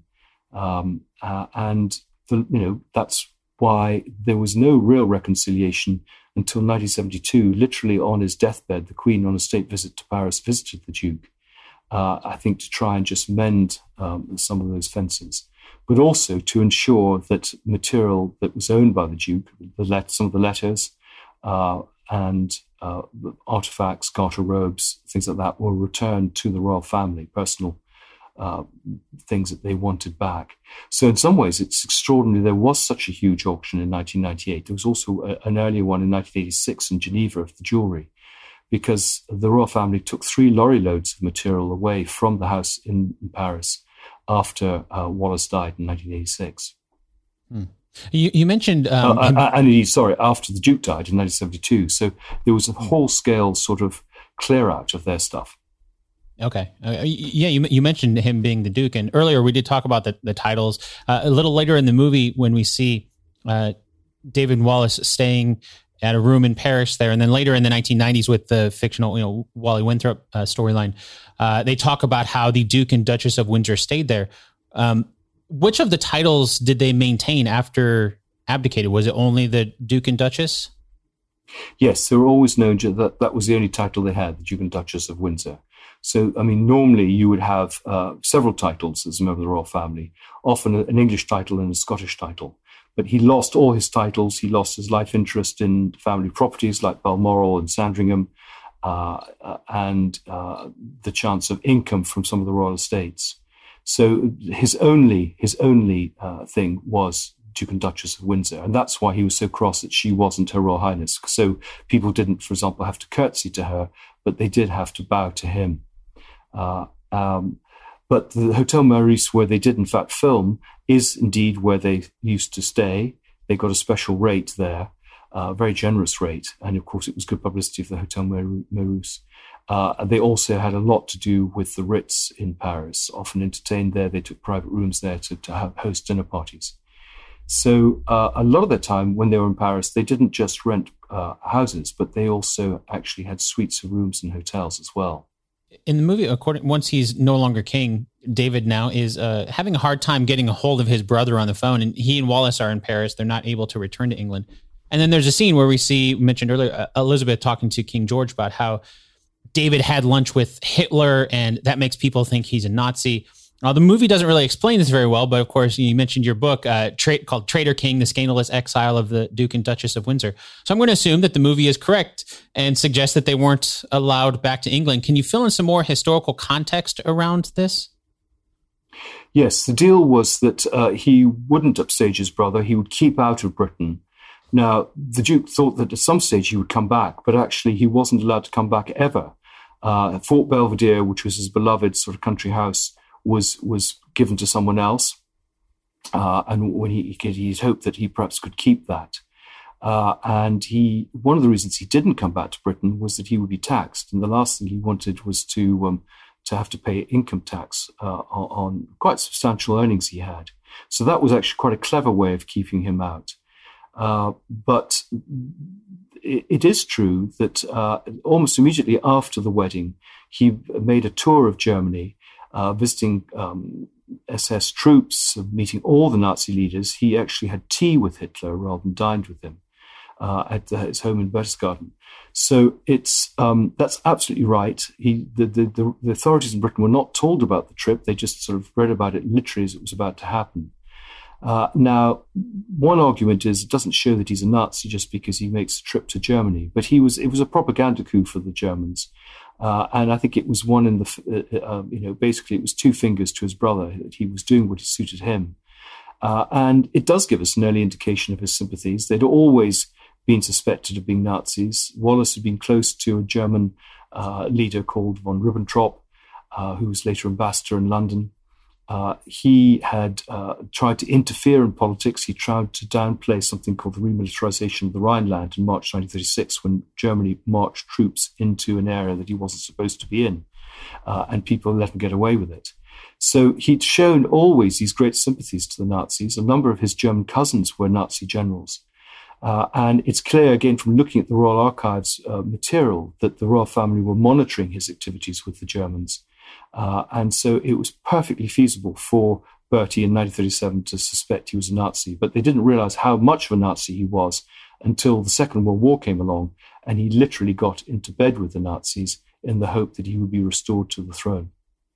and that's why there was no real reconciliation until 1972. Literally on his deathbed, the Queen, on a state visit to Paris, visited the Duke, I think to try and just mend some of those fences, but also to ensure that material that was owned by the Duke, some of the letters and artifacts, garter robes, things like that, were returned to the royal family, personal things that they wanted back. So in some ways, it's extraordinary. There was such a huge auction in 1998. There was also an earlier one in 1986 in Geneva of the jewellery, because the royal family took 3 lorry loads of material away from the house in Paris after Wallace died in 1986. You mentioned... after the Duke died in 1972. So there was a whole-scale sort of clear-out of their stuff. Okay. You mentioned him being the Duke, and earlier we did talk about the titles. A little later in the movie, when we see David Wallace staying at a room in Paris there, and then later in the 1990s with the fictional, Wally Winthrop storyline, they talk about how the Duke and Duchess of Windsor stayed there. Which of the titles did they maintain after abdicated? Was it only the Duke and Duchess? Yes, they were always known that was the only title they had, the Duke and Duchess of Windsor. So, I mean, normally you would have several titles as a member of the royal family, often an English title and a Scottish title. But he lost all his titles. He lost his life interest in family properties like Balmoral and Sandringham, and the chance of income from some of the royal estates. So his only thing was Duke and Duchess of Windsor. And that's why he was so cross that she wasn't Her Royal Highness. So people didn't, for example, have to curtsy to her, but they did have to bow to him. But the Hotel Meurice, where they did in fact film, is indeed where they used to stay. They got a special rate there, a very generous rate. And of course, it was good publicity for the Hotel Meurice. They also had a lot to do with the Ritz in Paris, often entertained there. They took private rooms there to host dinner parties. So a lot of their time when they were in Paris, they didn't just rent houses, but they also actually had suites of rooms in hotels as well. In the movie, once he's no longer king, David now is having a hard time getting a hold of his brother on the phone, and he and Wallace are in Paris. They're not able to return to England. And then there's a scene where we mentioned earlier, Elizabeth talking to King George about how David had lunch with Hitler, and that makes people think he's a Nazi. The movie doesn't really explain this very well, but of course, you mentioned your book called Traitor King, The Scandalous Exile of the Duke and Duchess of Windsor. So I'm going to assume that the movie is correct and suggest that they weren't allowed back to England. Can you fill in some more historical context around this? Yes, the deal was that he wouldn't upstage his brother. He would keep out of Britain. Now, the Duke thought that at some stage he would come back, but actually he wasn't allowed to come back ever. Fort Belvedere, which was his beloved sort of country house, was given to someone else, and when he'd hoped that he perhaps could keep that. And one of the reasons he didn't come back to Britain was that he would be taxed, and the last thing he wanted was to have to pay income tax on quite substantial earnings he had. So that was actually quite a clever way of keeping him out. But it is true that almost immediately after the wedding, he made a tour of Germany, visiting SS troops, meeting all the Nazi leaders. He actually had tea with Hitler rather than dined with him at his home in Berchtesgaden. So that's absolutely right. The authorities in Britain were not told about the trip. They just sort of read about it literally as it was about to happen. Now, one argument is it doesn't show that he's a Nazi just because he makes a trip to Germany, but it was a propaganda coup for the Germans. And I think it was one in basically it was two fingers to his brother, that he was doing what suited him. And it does give us an early indication of his sympathies. They'd always been suspected of being Nazis. Wallace had been close to a German leader called von Ribbentrop, who was later ambassador in London. He had tried to interfere in politics. He tried to downplay something called the remilitarization of the Rhineland in March 1936, when Germany marched troops into an area that he wasn't supposed to be in, and people let him get away with it. So he'd shown always these great sympathies to the Nazis. A number of his German cousins were Nazi generals. And it's clear, again, from looking at the Royal Archives material, that the royal family were monitoring his activities with the Germans. And so it was perfectly feasible for Bertie in 1937 to suspect he was a Nazi, but they didn't realize how much of a Nazi he was until the Second World War came along, and he literally got into bed with the Nazis in the hope that he would be restored to the throne.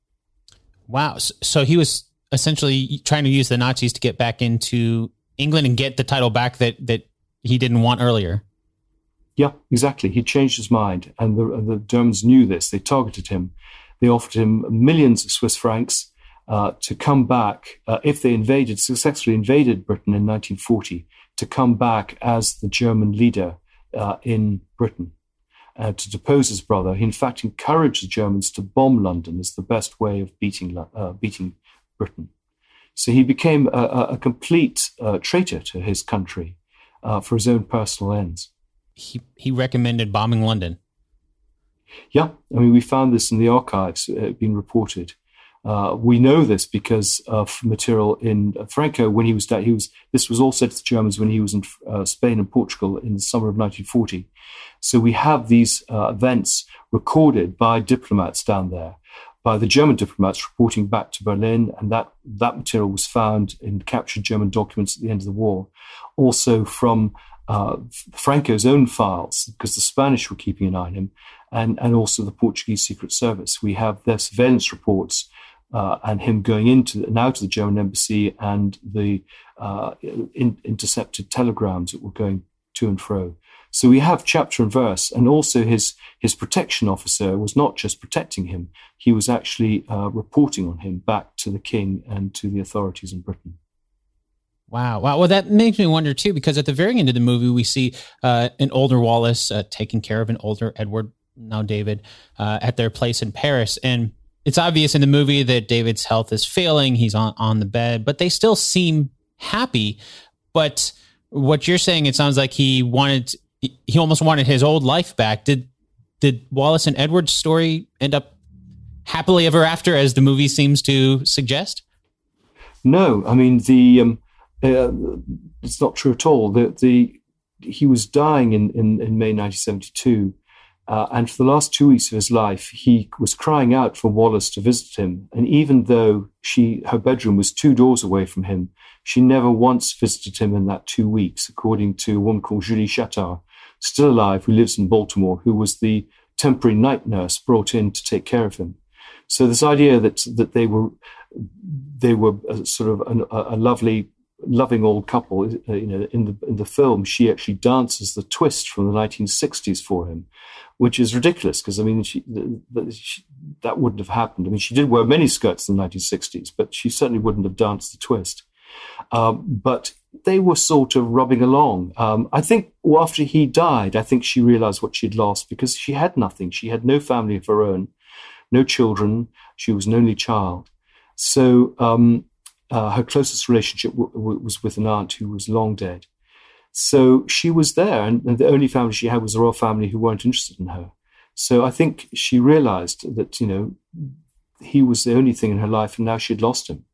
Wow. So he was essentially trying to use the Nazis to get back into England and get the title back that he didn't want earlier. Yeah, exactly. He changed his mind, and the Germans knew this. They targeted him. They offered him millions of Swiss francs to come back if they successfully invaded Britain in 1940, to come back as the German leader in Britain, to depose his brother. He, in fact, encouraged the Germans to bomb London as the best way of beating Britain. So he became a complete traitor to his country for his own personal ends. He recommended bombing London. Yeah, I mean, we found this in the archives, being reported. We know this because of material in Franco when he was. This was all said to the Germans when he was in Spain and Portugal in the summer of 1940. So we have these events recorded by diplomats down there, by the German diplomats reporting back to Berlin, and that material was found in captured German documents at the end of the war. Also from Franco's own files, because the Spanish were keeping an eye on him, and also the Portuguese Secret Service. We have their surveillance reports and him going into and out of the German embassy, and the intercepted telegrams that were going to and fro. So we have chapter and verse, and also his protection officer was not just protecting him, he was actually reporting on him back to the king and to the authorities in Britain. Wow. Well, that makes me wonder, too, because at the very end of the movie, we see an older Wallace taking care of an older Edward, now David, at their place in Paris. And it's obvious in the movie that David's health is failing. He's on the bed, but they still seem happy. But what you're saying, it sounds like he almost wanted his old life back. Did Wallace and Edward's story end up happily ever after, as the movie seems to suggest? No, I mean, it's not true at all. He was dying in May 1972, and for the last 2 weeks of his life, he was crying out for Wallace to visit him. And even though her bedroom was 2 doors away from him, she never once visited him in that 2 weeks, according to a woman called Julie Chattard, still alive, who lives in Baltimore, who was the temporary night nurse brought in to take care of him. So this idea that they were sort of a lovely, loving old couple, in the film, she actually dances the twist from the 1960s for him, which is ridiculous because, I mean, that wouldn't have happened. I mean, she did wear many skirts in the 1960s, but she certainly wouldn't have danced the twist. But they were sort of rubbing along. I think after he died, I think she realized what she'd lost because she had nothing. She had no family of her own, no children. She was an only child. So her closest relationship was with an aunt who was long dead. So she was there, and the only family she had was the royal family who weren't interested in her. So I think she realized that, he was the only thing in her life, and now she'd lost him.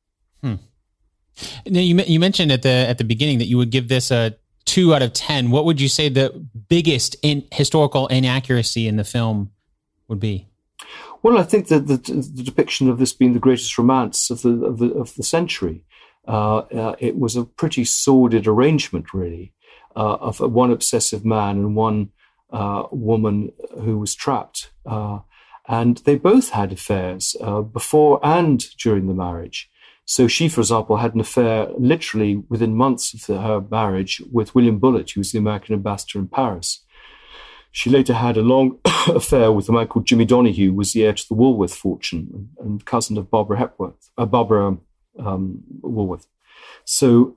Now you mentioned at the beginning that you would give this a 2 out of 10. What would you say the biggest historical inaccuracy in the film would be? Well, I think that the depiction of this being the greatest romance of the century, it was a pretty sordid arrangement, really, of one obsessive man and one woman who was trapped, and they both had affairs before and during the marriage. So she, for example, had an affair literally within months of her marriage with William Bullitt, who was the American ambassador in Paris. She later had a long affair with a man called Jimmy Donahue, who was the heir to the Woolworth fortune and cousin of Barbara Woolworth. So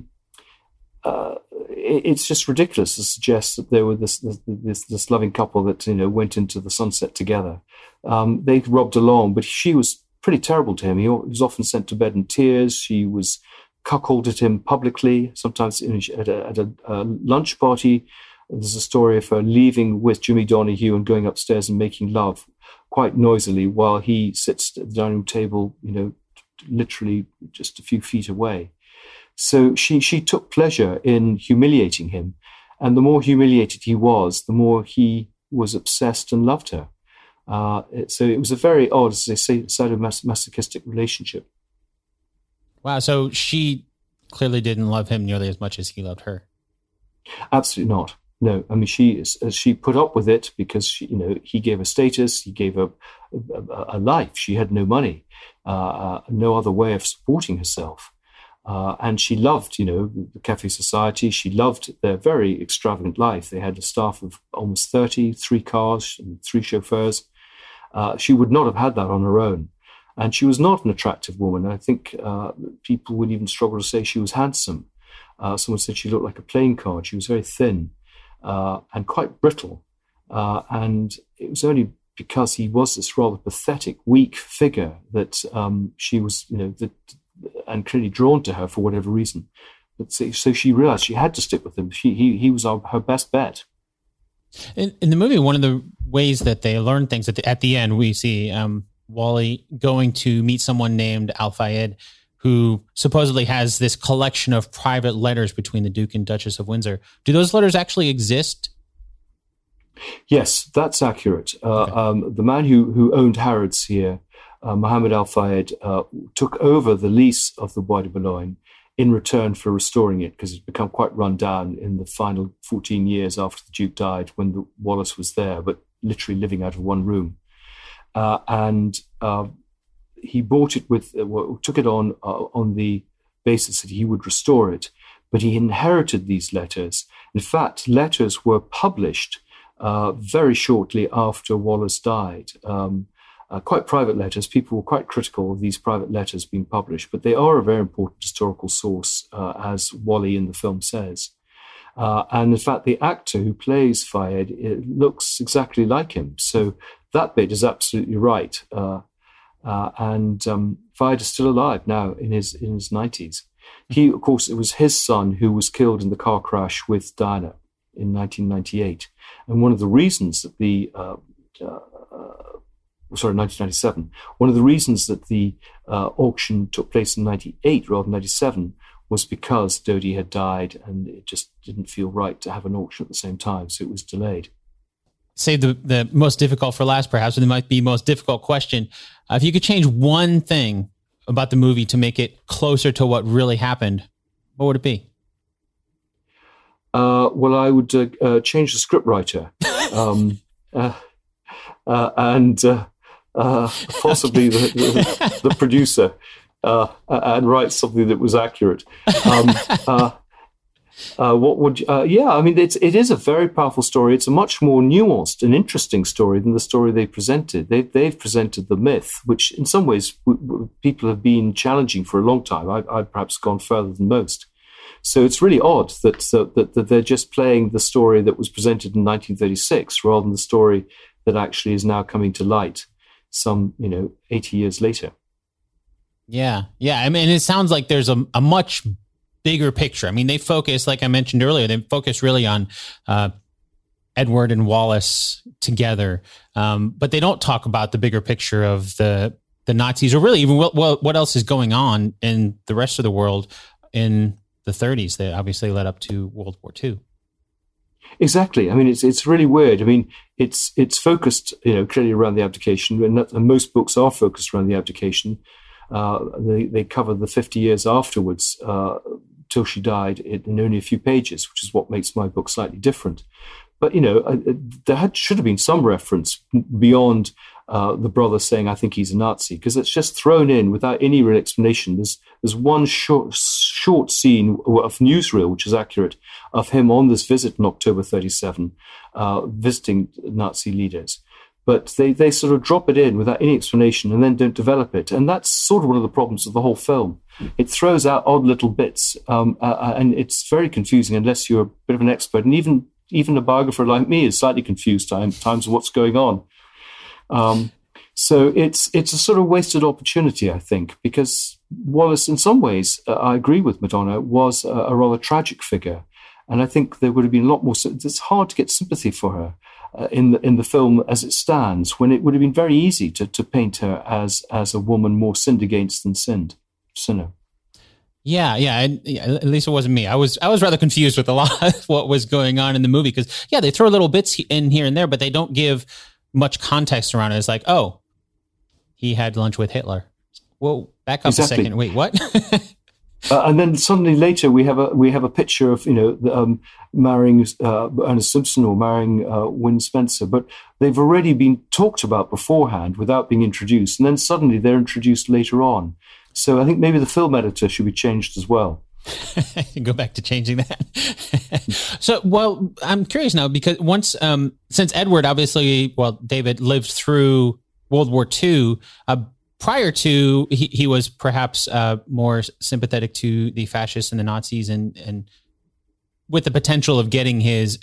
it's just ridiculous to suggest that they were this loving couple that went into the sunset together. They robbed along, but she was pretty terrible to him. He was often sent to bed in tears. She was cuckolded him publicly, sometimes at a lunch party. There's a story of her leaving with Jimmy Donahue and going upstairs and making love quite noisily while he sits at the dining room table, literally just a few feet away. So she took pleasure in humiliating him. And the more humiliated he was, the more he was obsessed and loved her. So it was a very odd, as they say, sadomasochistic relationship. Wow. So she clearly didn't love him nearly as much as he loved her. Absolutely not. No, I mean, she put up with it because he gave her status, he gave her a life. She had no money, no other way of supporting herself. And she loved, the Cafe Society. She loved their very extravagant life. They had a staff of almost 30, 3 cars, and 3 chauffeurs. She would not have had that on her own. And she was not an attractive woman. I think people would even struggle to say she was handsome. Someone said she looked like a playing card. She was very thin and quite brittle. And it was only because he was this rather pathetic, weak figure that she was, and clearly drawn to her for whatever reason. But so she realized she had to stick with him. He was her best bet. In the movie, one of the ways that they learn things at the end, we see Wally going to meet someone named Al-Fayed, who supposedly has this collection of private letters between the Duke and Duchess of Windsor. Do those letters actually exist? Yes, that's accurate. Okay. The man who owned Harrods here, Mohammed Al-Fayed, took over the lease of the Bois de Boulogne in return for restoring it, because it had become quite run down in the final 14 years after the Duke died, when Wallace was there, but literally living out of one room. And he bought it took it on the basis that he would restore it, but he inherited these letters. In fact, letters were published very shortly after Wallace died. Quite private letters. People were quite critical of these private letters being published, but they are a very important historical source, as Wally in the film says. And in fact, the actor who plays Fayed, it looks exactly like him. So that bit is absolutely right. And Fayed is still alive now in his 90s. He, of course, it was his son who was killed in the car crash with Diana in 1998. And one of the reasons that 1997. One of the reasons that the auction took place in 98 rather than 97 was because Dodi had died, and it just didn't feel right to have an auction at the same time, so it was delayed. Save the most difficult for last, perhaps, and it might be most difficult question. If you could change one thing about the movie to make it closer to what really happened, what would it be? Well, I would change the scriptwriter. And possibly the producer, and write something that was accurate. What would? I mean, it is a very powerful story. It's a much more nuanced and interesting story than the story they presented. They've presented the myth, which in some ways people have been challenging for a long time. I've perhaps gone further than most. So it's really odd that they're just playing the story that was presented in 1936 rather than the story that actually is now coming to light some 80 years later. Yeah. I mean, it sounds like there's a much bigger picture. I mean, they focus, like I mentioned earlier, they focus really on Edward and Wallace together, but they don't talk about the bigger picture of the Nazis, or really even what else is going on in the rest of the world in the 30s that obviously led up to World War II. Exactly. I mean, it's really weird. I mean, it's focused, clearly around the abdication, and most books are focused around the abdication. They cover the 50 years afterwards, till she died, in only a few pages, which is what makes my book slightly different. But, there should have been some reference beyond the brother saying, I think he's a Nazi, because it's just thrown in without any real explanation. There's one short scene of newsreel, which is accurate, of him on this visit in October 37, visiting Nazi leaders. But they sort of drop it in without any explanation and then don't develop it. And that's sort of one of the problems of the whole film. It throws out odd little bits, and it's very confusing unless you're a bit of an expert. And even a biographer like me is slightly confused times of what's going on. So it's a sort of wasted opportunity, I think, because Wallace, in some ways, I agree with Madonna, was a rather tragic figure. And I think there would have been a lot more. It's hard to get sympathy for her in the film as it stands, when it would have been very easy to paint her as a woman more sinned against than sinner. Yeah. At least it wasn't me. I was rather confused with a lot of what was going on in the movie, because they throw little bits in here and there, but they don't give much context around it. It's like, oh, he had lunch with Hitler. Whoa, back up a second. Wait, what? And then suddenly later we have a picture of marrying Ernest Simpson or marrying Win Spencer, but they've already been talked about beforehand without being introduced, and then suddenly they're introduced later on. So I think maybe the film editor should be changed as well. Go back to changing that. So, well, I'm curious now, because once since Edward obviously, David lived through World War II. Prior to, he was perhaps more sympathetic to the fascists and the Nazis, and with the potential of getting his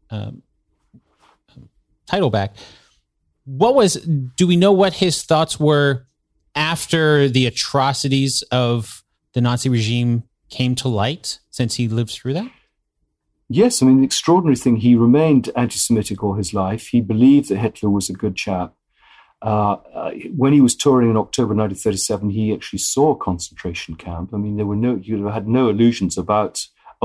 title back. Do we know what his thoughts were after the atrocities of the Nazi regime came to light, since he lived through that? Yes, I mean, the extraordinary thing, he remained anti-Semitic all his life. He believed that Hitler was a good chap. When he was touring in October 1937, he actually saw a concentration camp. I mean, you had no illusions about,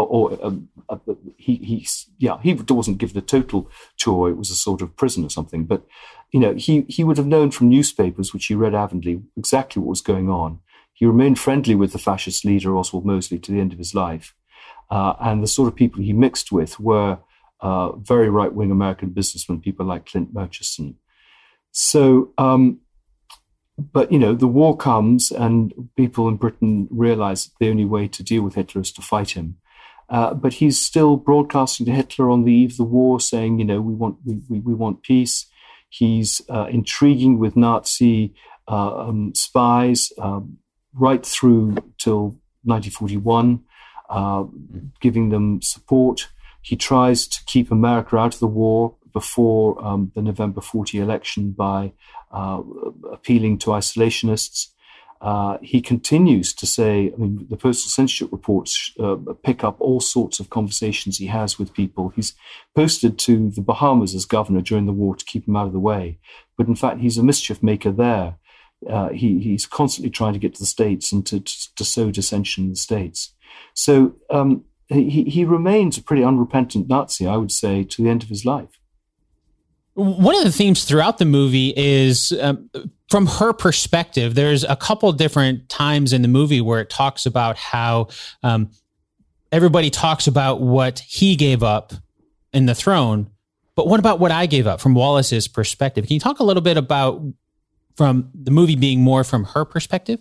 he wasn't given a total tour. It was a sort of prison or something. But, he would have known from newspapers, which he read avidly, exactly what was going on. He remained friendly with the fascist leader, Oswald Mosley, to the end of his life. And the sort of people he mixed with were very right-wing American businessmen, people like Clint Murchison. So, but, the war comes and people in Britain realize that the only way to deal with Hitler is to fight him. But he's still broadcasting to Hitler on the eve of the war, saying, we want peace. He's intriguing with Nazi spies right through till 1941, giving them support. He tries to keep America out of the war before the November 40 election by appealing to isolationists. He continues to say, the postal censorship reports pick up all sorts of conversations he has with people. He's posted to the Bahamas as governor during the war to keep him out of the way. But in fact, he's a mischief maker there. He's constantly trying to get to the States and to sow dissension in the States. So he remains a pretty unrepentant Nazi, I would say, to the end of his life. One of the themes throughout the movie is, from her perspective, there's a couple different times in the movie where it talks about how everybody talks about what he gave up in the throne, but what about what I gave up from Wallace's perspective? Can you talk a little bit about from the movie being more from her perspective?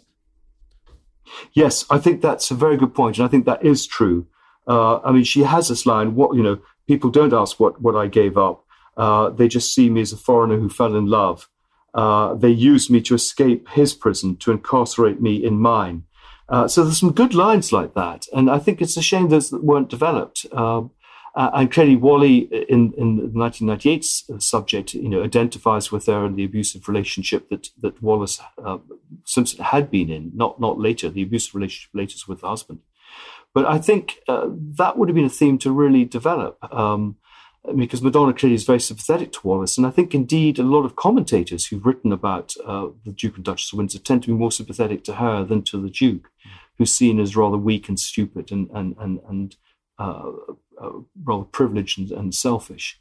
Yes, I think that's a very good point, and I think that is true. I mean, she has this line, people don't ask what I gave up. They just see me as a foreigner who fell in love. They used me to escape his prison, to incarcerate me in mine. So there's some good lines like that. And I think it's a shame those that weren't developed. And clearly Wally, in the 1998 subject, identifies with her in the abusive relationship that Wallace Simpson had been in, not later. The abusive relationship later with the husband. But I think that would have been a theme to really develop, because Madonna clearly is very sympathetic to Wallace. And I think, indeed, a lot of commentators who've written about the Duke and Duchess of Windsor tend to be more sympathetic to her than to the Duke, who's seen as rather weak and stupid and rather privileged and selfish.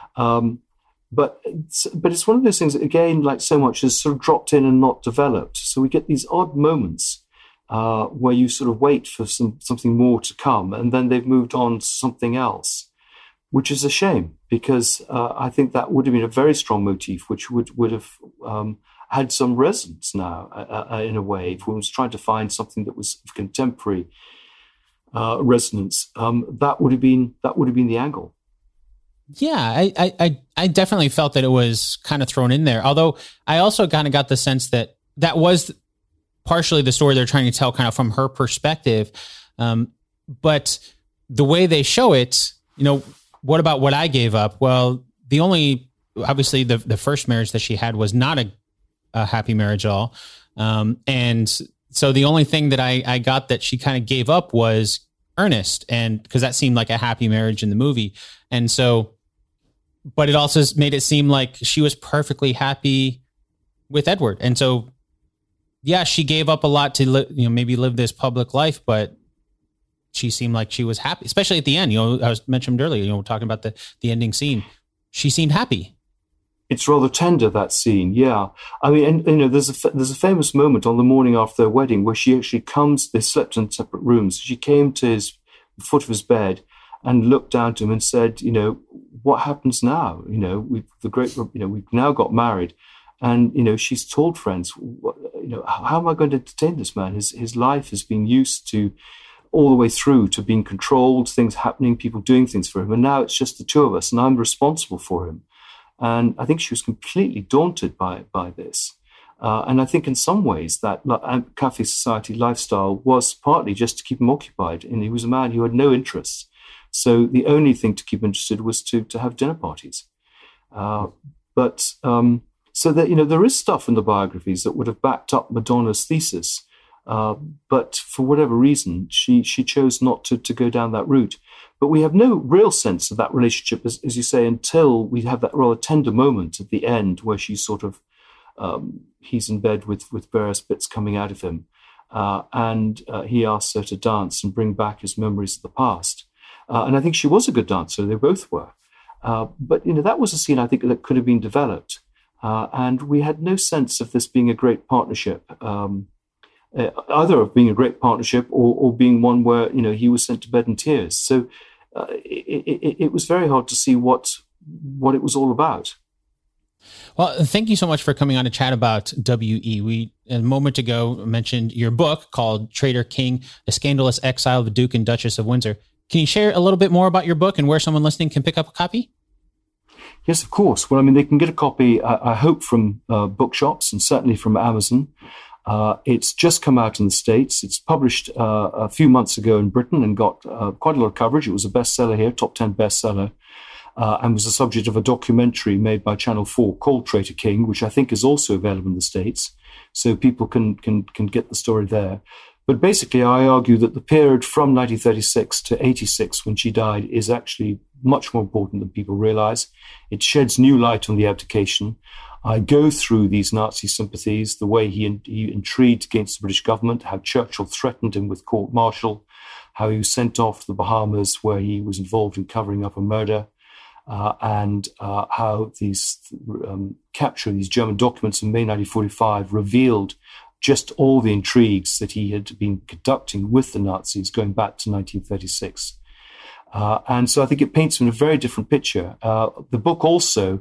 But it's one of those things that, again, like so much, is sort of dropped in and not developed. So we get these odd moments where you sort of wait for something more to come, and then they've moved on to something else, which is a shame, because I think that would have been a very strong motif, which would have had some resonance now, in a way. If one was trying to find something that was of contemporary resonance, that would have been the angle. Yeah, I definitely felt that it was kind of thrown in there. Although I also kind of got the sense that was partially the story they're trying to tell, kind of from her perspective. But the way they show it, what about what I gave up? Well, obviously the first marriage that she had was not a happy marriage at all. And so the only thing that I got that she kind of gave up was Ernest, and because that seemed like a happy marriage in the movie. And so, but it also made it seem like she was perfectly happy with Edward. And so, yeah, she gave up a lot to maybe live this public life, but she seemed like she was happy, especially at the end. I was mentioned earlier, talking about the ending scene. She seemed happy. It's rather tender, that scene. Yeah. I mean, and, there's a famous moment on the morning after their wedding where she actually they slept in separate rooms. She came to the foot of his bed and looked down to him and said, what happens now? We've now got married. And, she's told friends, how am I going to entertain this man? His life has been used to all the way through to being controlled, things happening, people doing things for him. And now it's just the two of us, and I'm responsible for him. And I think she was completely daunted by this. And I think in some ways that Cafe Society lifestyle was partly just to keep him occupied. And he was a man who had no interests. So the only thing to keep interested was to have dinner parties. So that, there is stuff in the biographies that would have backed up Madonna's thesis. But for whatever reason, she chose not to go down that route. But we have no real sense of that relationship, as you say, until we have that rather tender moment at the end where she's sort of, he's in bed with various bits coming out of him. And he asks her to dance and bring back his memories of the past. And I think she was a good dancer. They both were. But, that was a scene, I think, that could have been developed. And we had no sense of this being a great partnership, either of being a great partnership or being one where, he was sent to bed in tears. So it was very hard to see what it was all about. Well, thank you so much for coming on to chat about W.E. We, a moment ago, mentioned your book called Traitor King, The Scandalous Exile of the Duke and Duchess of Windsor. Can you share a little bit more about your book and where someone listening can pick up a copy? Yes, of course. Well, they can get a copy, I hope, from bookshops and certainly from Amazon. It's just come out in the States. It's published a few months ago in Britain and got quite a lot of coverage. It was a bestseller here, top 10 bestseller, and was the subject of a documentary made by Channel 4 called Traitor King, which I think is also available in the States. So people can get the story there. But basically, I argue that the period from 1936 to 86, when she died, is actually much more important than people realize. It sheds new light on the abdication. I go through these Nazi sympathies, the way he intrigued against the British government, how Churchill threatened him with court-martial, how he was sent off to the Bahamas where he was involved in covering up a murder, and how these capture these German documents in May 1945 revealed just all the intrigues that he had been conducting with the Nazis going back to 1936. And so I think it paints him in a very different picture. The book also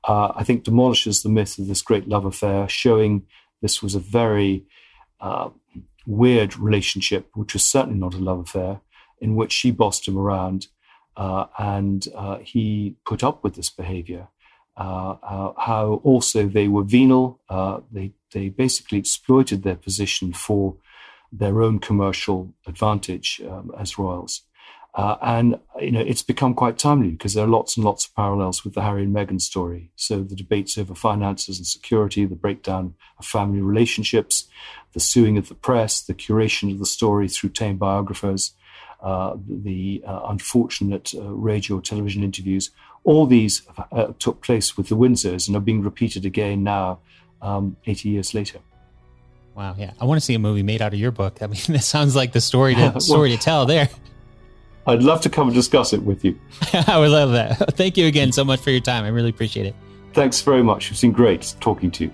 I think demolishes the myth of this great love affair, showing this was a very weird relationship, which was certainly not a love affair, in which she bossed him around and he put up with this behavior. How also they were venal. They basically exploited their position for their own commercial advantage as royals. And it's become quite timely because there are lots and lots of parallels with the Harry and Meghan story. So the debates over finances and security, the breakdown of family relationships, the suing of the press, the curation of the story through tame biographers, the unfortunate radio television interviews, all these took place with the Windsors and are being repeated again now, 80 years later. Wow, yeah. I want to see a movie made out of your book. I mean, this sounds like the story to tell there. I'd love to come and discuss it with you. I would love that. Thank you again so much for your time. I really appreciate it. Thanks very much. It's been great talking to you.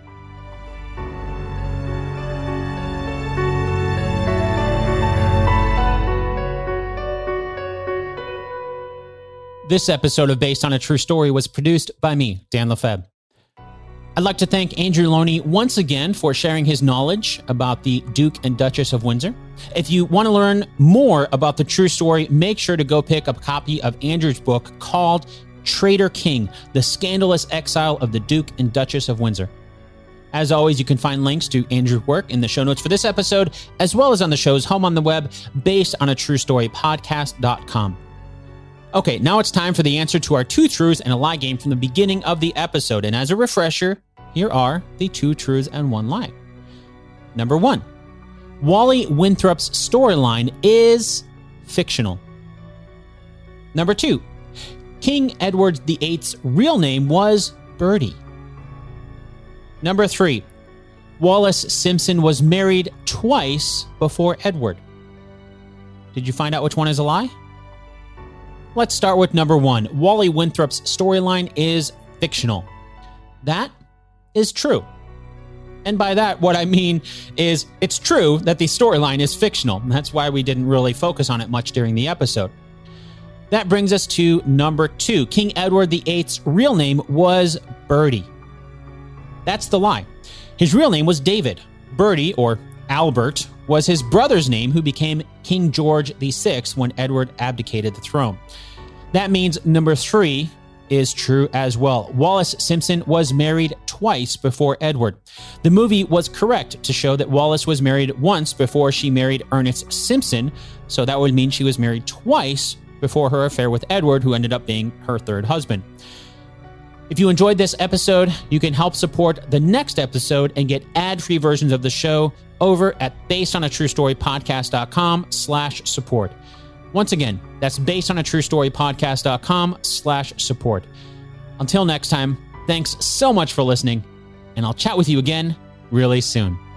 This episode of Based on a True Story was produced by me, Dan Lefebvre. I'd like to thank Andrew Loney once again for sharing his knowledge about the Duke and Duchess of Windsor. If you want to learn more about the true story, make sure to go pick up a copy of Andrew's book called Traitor King, The Scandalous Exile of the Duke and Duchess of Windsor. As always, you can find links to Andrew's work in the show notes for this episode, as well as on the show's home on the web, basedonatruestorypodcast.com. Okay, now it's time for the answer to our 2 truths and a lie game from the beginning of the episode. And as a refresher, here are the 2 truths and 1 lie. Number 1, Wally Winthrop's storyline is fictional. Number 2, King Edward VIII's real name was Bertie. Number 3, Wallis Simpson was married twice before Edward. Did you find out which one is a lie? Let's start with number 1. Wally Winthrop's storyline is fictional. That is true. And by that, what I mean is it's true that the storyline is fictional. That's why we didn't really focus on it much during the episode. That brings us to number 2. King Edward VIII's real name was Bertie. That's the lie. His real name was David. Bertie, or Albert, was his brother's name, who became King George VI when Edward abdicated the throne. That means number 3 is true as well. Wallis Simpson was married twice before Edward. The movie was correct to show that Wallis was married once before she married Ernest Simpson, so that would mean she was married twice before her affair with Edward, who ended up being her 3rd husband. If you enjoyed this episode, you can help support the next episode and get ad-free versions of the show over at basedonatruestorypodcast.com/support. Once again, that's basedonatruestorypodcast.com/support. Until next time, thanks so much for listening, and I'll chat with you again really soon.